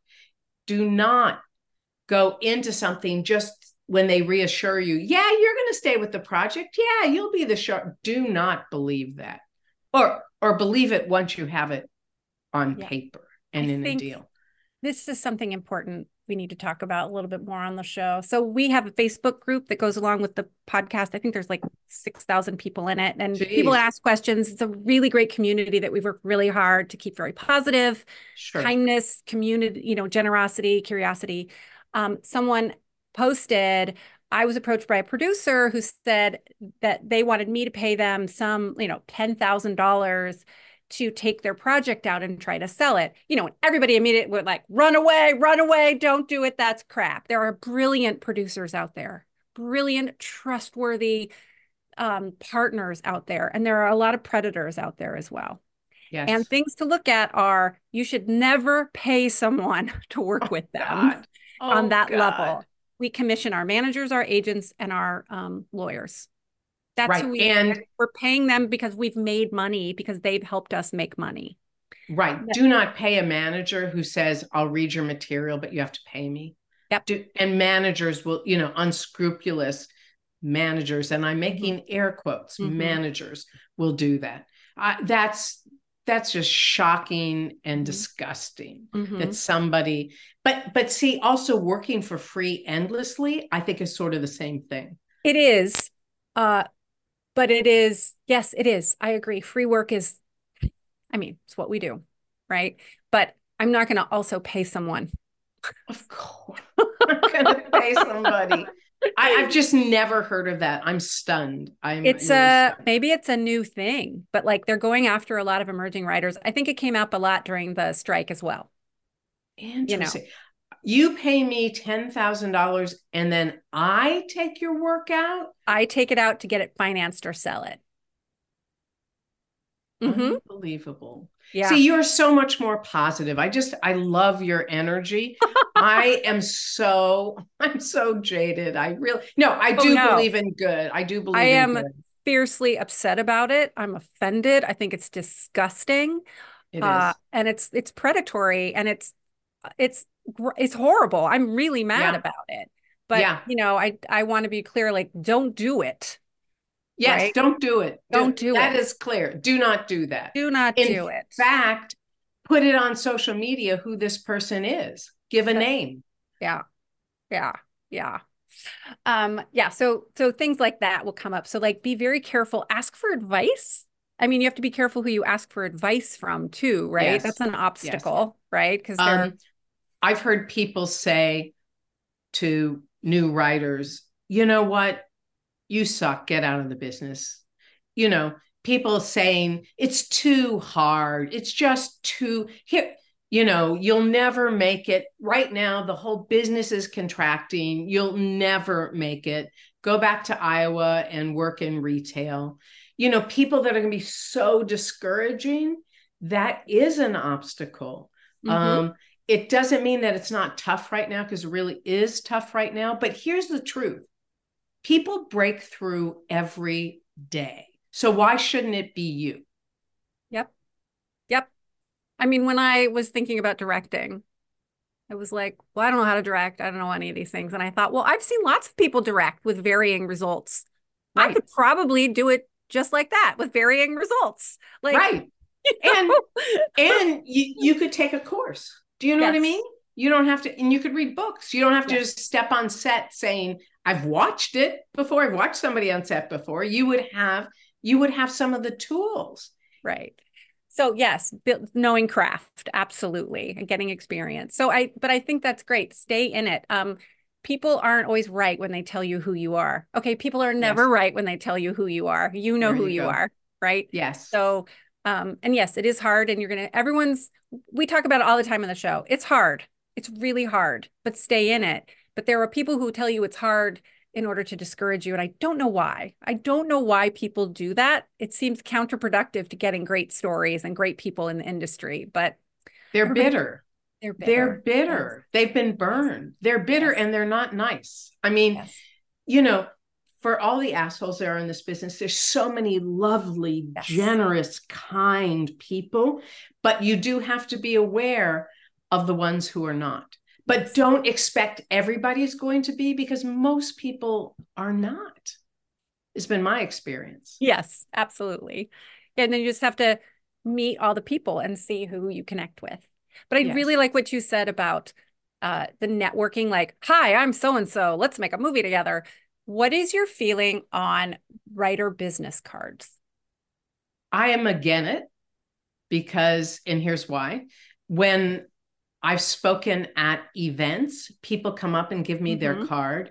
go into something just when they reassure you, yeah, you're going to stay with the project. Yeah, you'll be the shark. Do not believe that, or believe it once you have it on paper and in a deal. This is something important we need to talk about a little bit more on the show. So we have a Facebook group that goes along with the podcast. I think there's like 6,000 people in it, and people ask questions. It's a really great community that we've worked really hard to keep very positive. Sure. Kindness, community, generosity, curiosity. Someone posted, I was approached by a producer who said that they wanted me to pay them some, $10,000 to take their project out and try to sell it. And everybody immediately would like, run away, don't do it. That's crap. There are brilliant producers out there, brilliant, trustworthy partners out there. And there are a lot of predators out there as well. Yes. And things to look at are, you should never pay someone to work with them on that level. We commission our managers, our agents, and our lawyers. That's who we're paying them because we've made money, because they've helped us make money. Right. Do not pay a manager who says, I'll read your material, but you have to pay me. Yep. And managers will, unscrupulous managers, and I'm making air quotes, managers will do that. That's just shocking and disgusting that somebody, but see, also working for free endlessly, I think is sort of the same thing. It is. But it is, yes, it is. I agree. Free work is, it's what we do, right? But I'm not going to also pay someone. Of course. I'm going to pay somebody. I've just never heard of that. I'm stunned. It's stunned. Maybe it's a new thing, but like they're going after a lot of emerging writers. I think it came up a lot during the strike as well. Interesting. You pay me $10,000 and then I take your work out? I take it out to get it financed or sell it. Unbelievable. Yeah. See, you're so much more positive. I love your energy. I'm so jaded. I do believe in good. I do believe in good. I am fiercely upset about it. I'm offended. I think it's disgusting. It is. And it's predatory, and it's horrible. I'm really mad about it. But, I want to be clear, like, don't do it. Yes, right? Don't do it. Don't do it. That is clear. Do not do that. Do not do it. In fact, put it on social media who this person is. Give a name. Yeah. So things like that will come up. So like, be very careful. Ask for advice. You have to be careful who you ask for advice from too, right? Yes. That's an obstacle, right? Because I've heard people say to new writers, you know what? You suck. Get out of the business. people saying it's too hard. It's just too here. You'll never make it. Right now, the whole business is contracting. You'll never make it. Go back to Iowa and work in retail. People that are going to be so discouraging, that is an obstacle. Mm-hmm. It doesn't mean that it's not tough right now, because it really is tough right now. But here's the truth. People break through every day. So why shouldn't it be you? Yep. Yep. I mean, when I was thinking about directing, I was like, well, I don't know how to direct. I don't know any of these things. And I thought, well, I've seen lots of people direct with varying results. I Right. could probably do it just like that with varying results. Like, Right. And you could take a course. Do you know what I mean? You don't have to, and you could read books. You don't have to just step on set saying, I've watched it before. I've watched somebody on set before. You would have some of the tools. Right. So yes, knowing craft, absolutely, and getting experience. But I think that's great. Stay in it. People aren't always right when they tell you who you are. Okay, people are never right when they tell you who you are. You know who you are, right? Yes. So, and yes, it is hard, and we talk about it all the time in the show. It's hard. It's really hard, but stay in it. But there are people who tell you it's hard in order to discourage you. And I don't know why. I don't know why people do that. It seems counterproductive to getting great stories and great people in the industry, but they're bitter. They're bitter. They're bitter. Yes. They've been burned. Yes. They're bitter, yes. And they're not nice. I mean, yes. For all the assholes there are in this business, there's so many lovely, yes. generous, kind people, but you do have to be aware of the ones who are not. But don't expect everybody's going to be, because most people are not. It's been my experience. Yes, absolutely. And then you just have to meet all the people and see who you connect with. But I really like what you said about the networking, like, hi, I'm so-and-so, let's make a movie together. What is your feeling on writer business cards? I am against it because, and here's why. When I've spoken at events, people come up and give me their card,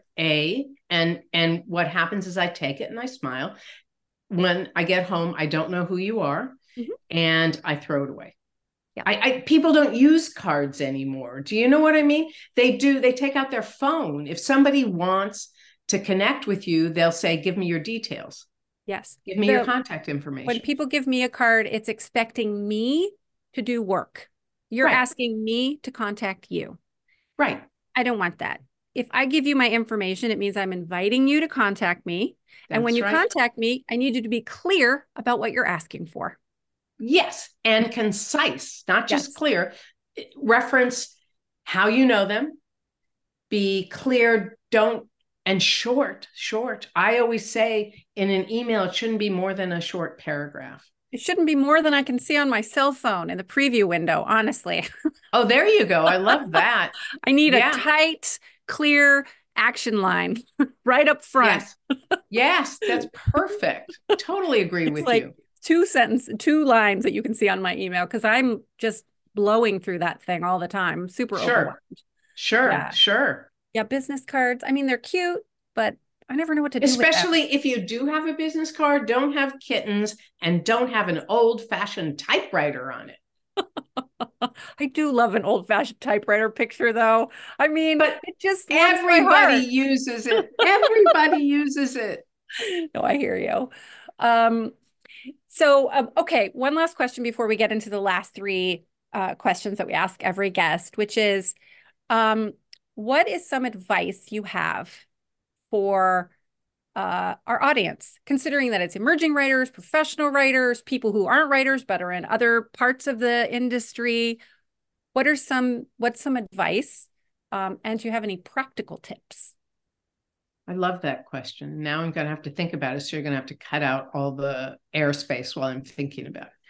and what happens is I take it and I smile. When I get home, I don't know who you are, and I throw it away. Yeah. People don't use cards anymore. Do you know what I mean? They do. They take out their phone. If somebody wants to connect with you, they'll say, give me your details. Yes. Give me your contact information. When people give me a card, it's expecting me to do work. You're asking me to contact you. Right. I don't want that. If I give you my information, it means I'm inviting you to contact me. And when you contact me, I need you to be clear about what you're asking for. Yes. And concise, not just clear. Reference how you know them. Be clear. And short. I always say in an email, it shouldn't be more than a short paragraph. It shouldn't be more than I can see on my cell phone in the preview window, honestly. Oh, there you go. I love that. I need a tight, clear action line right up front. Yes, that's perfect. Totally agree with you. 2 lines that you can see on my email, because I'm just blowing through that thing all the time. I'm super overwhelmed. Sure. Yeah, business cards. I mean, they're cute, but I never know what to do Especially if you do have a business card, don't have kittens and don't have an old-fashioned typewriter on it. I do love an old-fashioned typewriter picture, though. I mean, but it just everybody uses it. Everybody uses it. No, I hear you. Okay, one last question before we get into the last 3 questions that we ask every guest, which is, what is some advice you have for our audience, considering that it's emerging writers, professional writers, people who aren't writers but are in other parts of the industry? What's some advice? And do you have any practical tips? I love that question. Now I'm going to have to think about it. So you're going to have to cut out all the airspace while I'm thinking about it.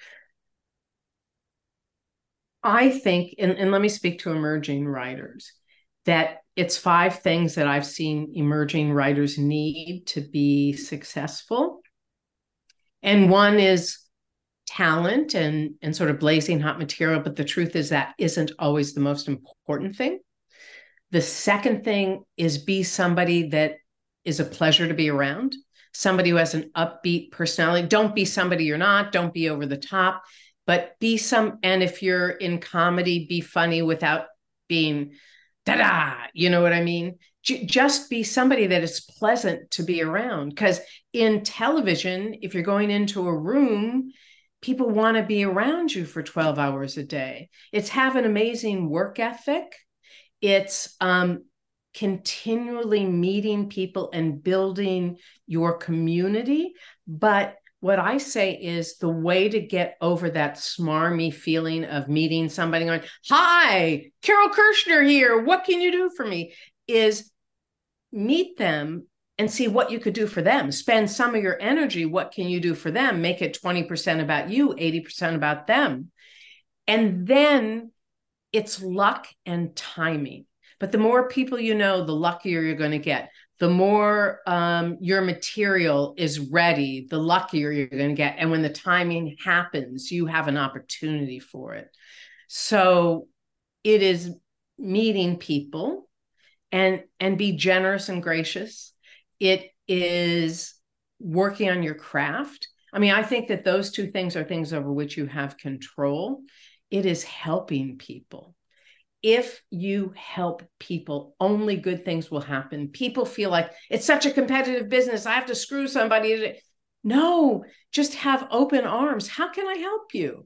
I think, and let me speak to emerging writers, that it's 5 things that I've seen emerging writers need to be successful. And one is talent and sort of blazing hot material. But the truth is that isn't always the most important thing. The second thing is be somebody that is a pleasure to be around. somebody who has an upbeat personality. Don't be somebody you're not. Don't be over the top, but be some. And if you're in comedy, be funny without being da-da. You know what I mean? Just be somebody that is pleasant to be around. Because in television, if you're going into a room, people want to be around you for 12 hours a day. It's have an amazing work ethic. It's continually meeting people and building your community. But what I say is the way to get over that smarmy feeling of meeting somebody going, hi, Carol Kirshner here. What can you do for me? Is meet them and see what you could do for them. Spend some of your energy. What can you do for them? Make it 20% about you, 80% about them. And then it's luck and timing. But the more people you know, the luckier you're going to get. The more your material is ready, the luckier you're going to get. And when the timing happens, you have an opportunity for it. So it is meeting people and be generous and gracious. It is working on your craft. I mean, I think that those two things are things over which you have control. It is helping people. If you help people, only good things will happen. People feel like it's such a competitive business. I have to screw somebody. No, just have open arms. How can I help you?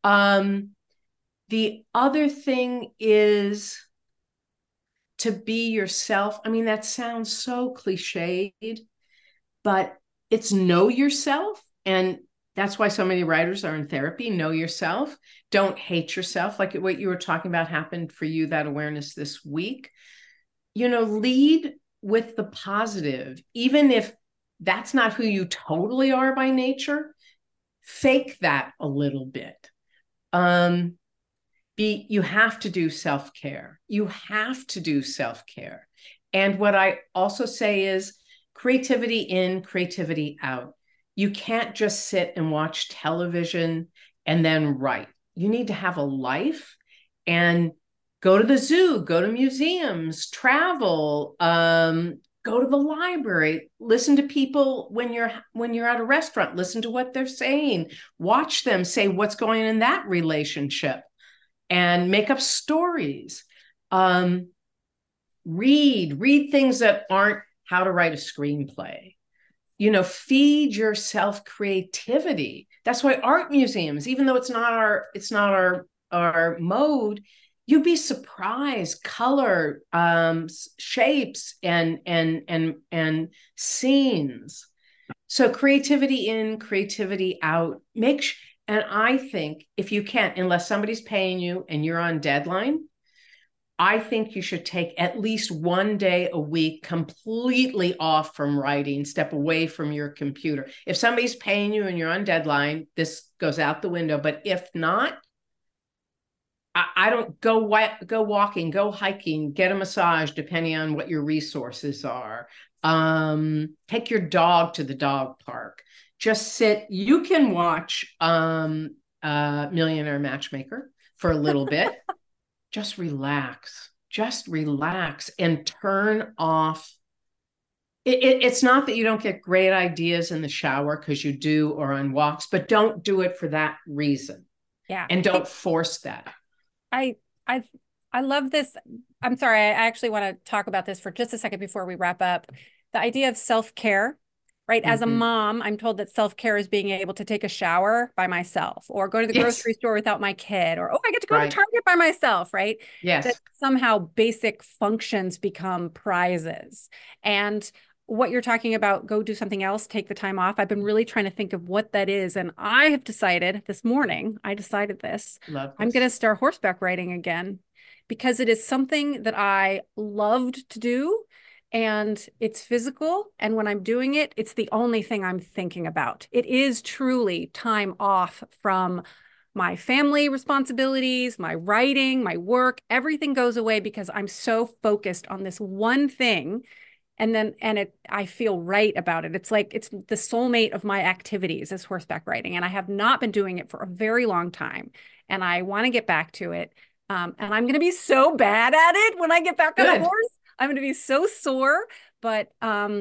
The other thing is to be yourself. I mean, that sounds so cliched, but it's know yourself. And that's why so many writers are in therapy. Know yourself. Don't hate yourself. Like what you were talking about happened for you, that awareness this week. You know, lead with the positive, even if that's not who you totally are by nature. Fake that a little bit. You have to do self-care. You have to do self-care. And what I also say is creativity in, creativity out. You can't just sit and watch television and then write. You need to have a life and go to the zoo, go to museums, travel, go to the library, listen to people when you're at a restaurant, listen to what they're saying, watch them say what's going on in that relationship, and make up stories. Read things that aren't how to write a screenplay. You know, feed yourself creativity. That's why art museums, even though it's not our mode, you'd be surprised. Color, shapes, and scenes. So creativity in, creativity out. And I think if you can't, unless somebody's paying you and you're on deadline, I think you should take at least one day a week completely off from writing, step away from your computer. If somebody's paying you and you're on deadline, this goes out the window. But if not, I don't go walking, go hiking, get a massage, depending on what your resources are. Take your dog to the dog park. Just sit. You can watch Millionaire Matchmaker for a little bit. Just relax and turn off. It's not that you don't get great ideas in the shower, because you do, or on walks, but don't do it for that reason. Yeah. And don't force that. I love this. I'm sorry. I actually want to talk about this for just a second before we wrap up. The idea of self-care, right? As a mom, I'm told that self-care is being able to take a shower by myself, or go to the grocery store without my kid, or, oh, I get to go to Target by myself, right? Yes. That somehow basic functions become prizes. And what you're talking about, go do something else, take the time off. I've been really trying to think of what that is. And I have decided this morning, I'm going to start horseback riding again, because it is something that I loved to do. And it's physical. And when I'm doing it, it's the only thing I'm thinking about. It is truly time off from my family responsibilities, my writing, my work. Everything goes away because I'm so focused on this one thing. I feel right about it. It's like, it's the soulmate of my activities is horseback riding. And I have not been doing it for a very long time. And I want to get back to it. And I'm going to be so bad at it when I get back on a horse. I'm going to be so sore, but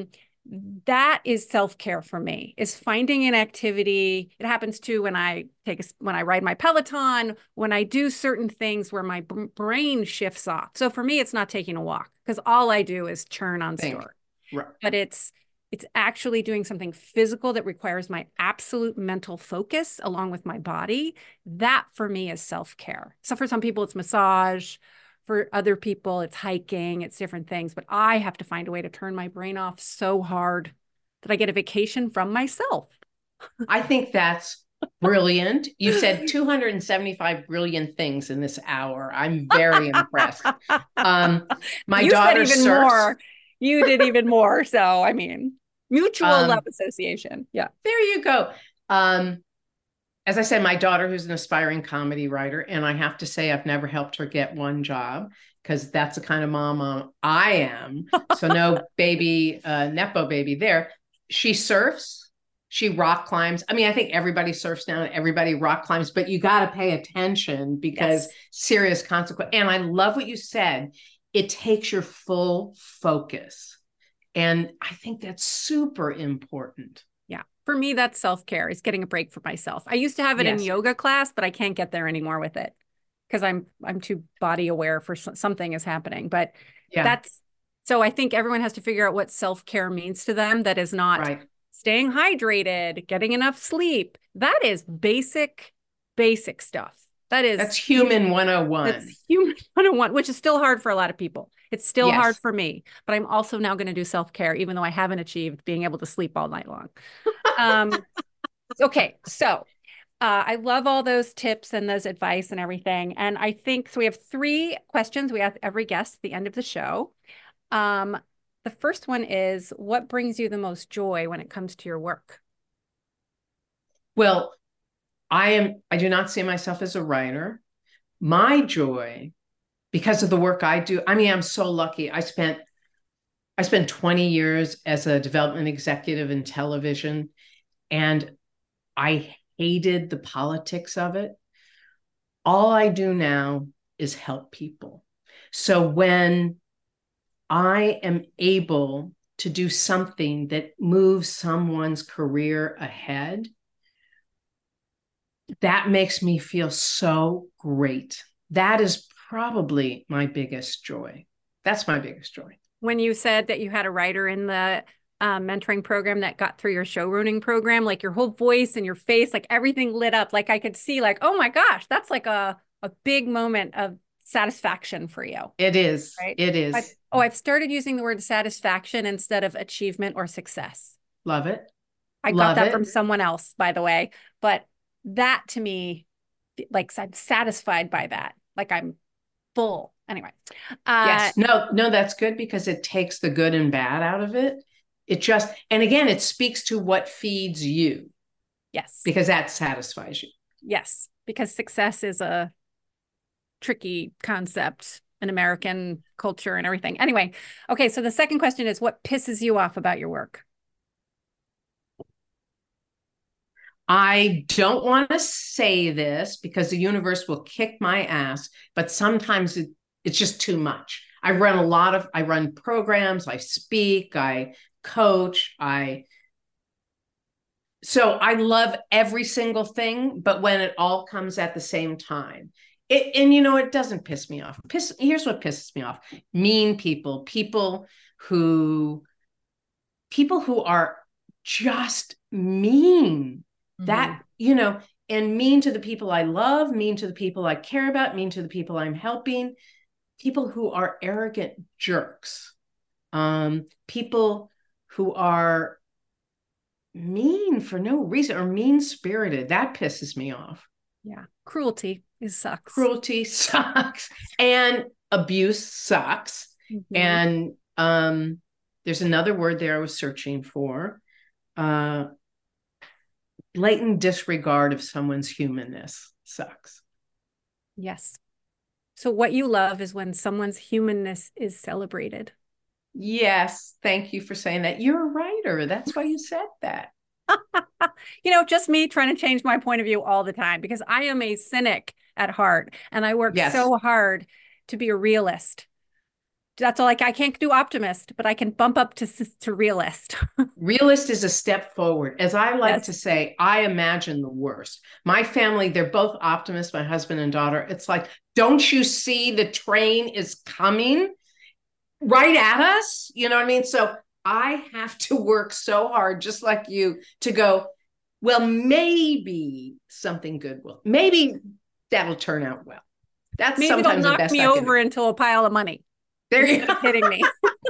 that is self-care for me, is finding an activity. It happens too when when I ride my Peloton, when I do certain things where my brain shifts off. So for me, it's not taking a walk because all I do is churn on Think. store. Right. But it's actually doing something physical that requires my absolute mental focus along with my body. That for me is self-care. So for some people, it's massage. For other people, it's hiking, it's different things, but I have to find a way to turn my brain off so hard that I get a vacation from myself. I think that's brilliant. You said 275 brilliant things in this hour. I'm very impressed. My You said daughter even surfs. more. You did even more. So, I mean, mutual love Um, association. Yeah. there you go. As I said, my daughter, who's an aspiring comedy writer, and I have to say, I've never helped her get one job because that's the kind of mom I am. So no baby, nepo baby there. She surfs, she rock climbs. I mean, I think everybody surfs now, everybody rock climbs, but you got to pay attention because Yes. serious consequence. And I love what you said. It takes your full focus. And I think that's super important. Yeah. For me, that's self-care. It's getting a break for myself. I used to have it in Yes. yoga class, but I can't get there anymore with it because I'm too body aware for something is happening. But Yeah. that's so I think everyone has to figure out what self-care means to them. That is not Right. staying hydrated, getting enough sleep. That is basic stuff. That's human That's 101. human 101, which is still hard for a lot of people. It's still hard Yes. for me, but I'm also now going to do self-care, even though I haven't achieved being able to sleep all night long. Um, okay, so I love all those tips and those advice and everything. And I think so. We have three questions we ask every guest at the end of the show. Um, the first one is, what brings you the most joy when it comes to your work? Well, I do not see myself as a writer. My joy, because of the work I do, I mean, I'm so lucky. I spent 20 years as a development executive in television, and I hated the politics of it. All I do now is help people. So when I am able to do something that moves someone's career ahead, that makes me feel so great. That is probably my biggest joy. That's my biggest joy. When you said that you had a writer in the mentoring program that got through your showrunning program, like your whole voice and your face, like everything lit up. Like I could see, like, oh my gosh, that's like a big moment of satisfaction for you, It is. right? It is. I've started using the word satisfaction instead of achievement or success. Love it. I got Love that from it. someone else, by the way, but that to me, like I'm satisfied by that. Like I'm full. Anyway, uh, Yes. No, no, that's good because it takes the good and bad out of it. It just, and again, it speaks to what feeds you yes, because that satisfies you. yes, because success is a tricky concept in American culture and everything. Anyway, okay, so the second question is, what pisses you off about your work? I don't want to say this because the universe will kick my ass, but sometimes it's just too much. I run programs, I speak, I coach, so I love every single thing, but when it all comes at the same time, and it doesn't piss me off. Here's what pisses me off: mean people, who people who are just mean. Mm-hmm. That and mean to the people I love, mean to the people I care about, mean to the people I'm helping, people who are arrogant jerks, people who are mean for no reason or mean spirited. That pisses me off. Yeah, cruelty is sucks. Cruelty sucks and abuse sucks. Mm-hmm. And there's another word there I was searching for. Uh, Blatant disregard of someone's humanness sucks. Yes. So what you love is when someone's humanness is celebrated. Yes, thank you for saying that. You're a writer. That's why you said that. Just me trying to change my point of view all the time because I am a cynic at heart and I work Yes. so hard to be a realist, That's all. Like I can't do optimist, but I can bump up to realist. Realist is a step forward. As I like to Yes. say, I imagine the worst. My family, they're both optimists, my husband and daughter. It's like, don't you see the train is coming right at us? You know what I mean? So I have to work so hard, just like you, to go, well, maybe something good will, maybe that'll turn out well. That's Maybe they'll sometimes the knock best me I can do. over into a pile of money There you instead go. of hitting me.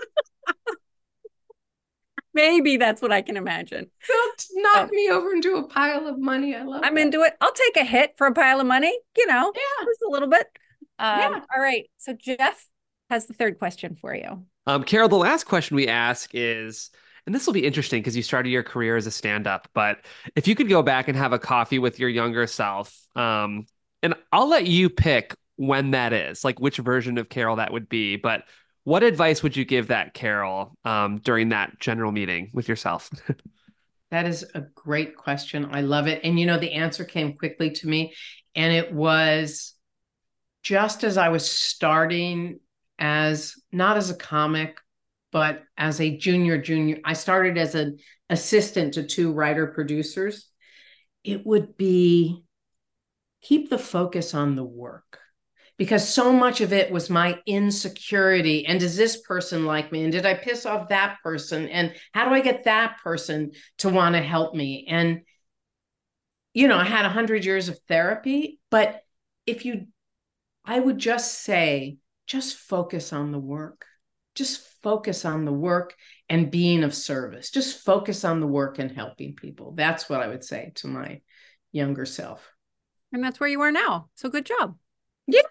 Maybe that's what I can imagine. They'll knock So me over into a pile of money. I love I'm that. into it. I'll take a hit for a pile of money, Yeah. just a little bit. Yeah. All right. So Jeff has the third question for you. Carol, the last question we ask is, and this will be interesting because you started your career as a stand-up, but if you could go back and have a coffee with your younger self, and I'll let you pick when that is, like which version of Carol that would be, but what advice would you give that Carol during that general meeting with yourself? That is a great question. I love it. And the answer came quickly to me. And it was just as I was starting as not as a comic, but as a junior. I started as an assistant to two writer producers. It would be keep the focus on the work, because so much of it was my insecurity. And does this person like me? And did I piss off that person? And how do I get that person to want to help me? And, I had 100 years of therapy, but I would just say, just focus on the work. Just focus on the work and being of service. Just focus on the work and helping people. That's what I would say to my younger self. And that's where you are now. So good job. Yeah.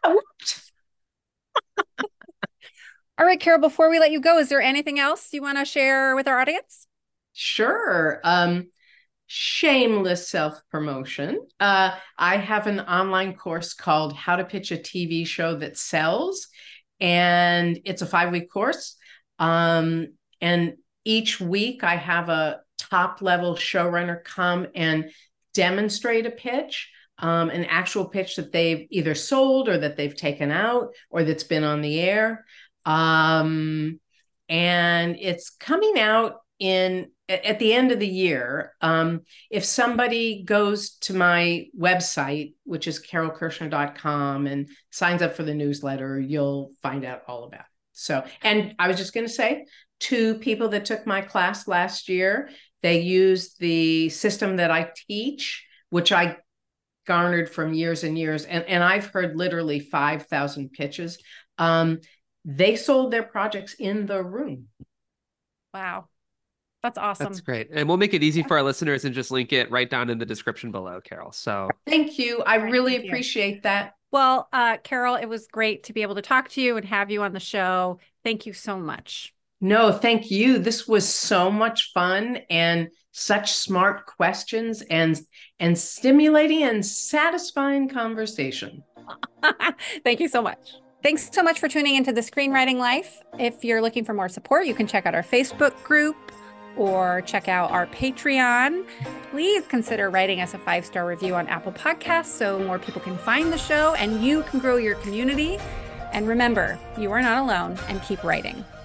All right, Carol, before we let you go, is there anything else you want to share with our audience? Sure. Shameless self-promotion. I have an online course called How to Pitch a TV Show That Sells, and it's a 5-week course. And each week I have a top-level showrunner come and demonstrate a pitch, an actual pitch that they've either sold or that they've taken out or that's been on the air. And it's coming out at the end of the year. If somebody goes to my website, which is carolkirshner.com, and signs up for the newsletter, you'll find out all about it. So, and I was just going to say, 2 people that took my class last year, they used the system that I teach, which I garnered from years and years. And I've heard literally 5,000 pitches. They sold their projects in the room. Wow. That's awesome. That's great. And we'll make it easy for our listeners and just link it right down in the description below, Carol. So thank you. I really appreciate that. Well, Carol, it was great to be able to talk to you and have you on the show. Thank you so much. No, thank you. This was so much fun and such smart questions and stimulating and satisfying conversation. Thank you so much. Thanks so much for tuning into The Screenwriting Life. If you're looking for more support, you can check out our Facebook group or check out our Patreon. Please consider writing us a 5-star review on Apple Podcasts so more people can find the show and you can grow your community. And remember, you are not alone, and keep writing.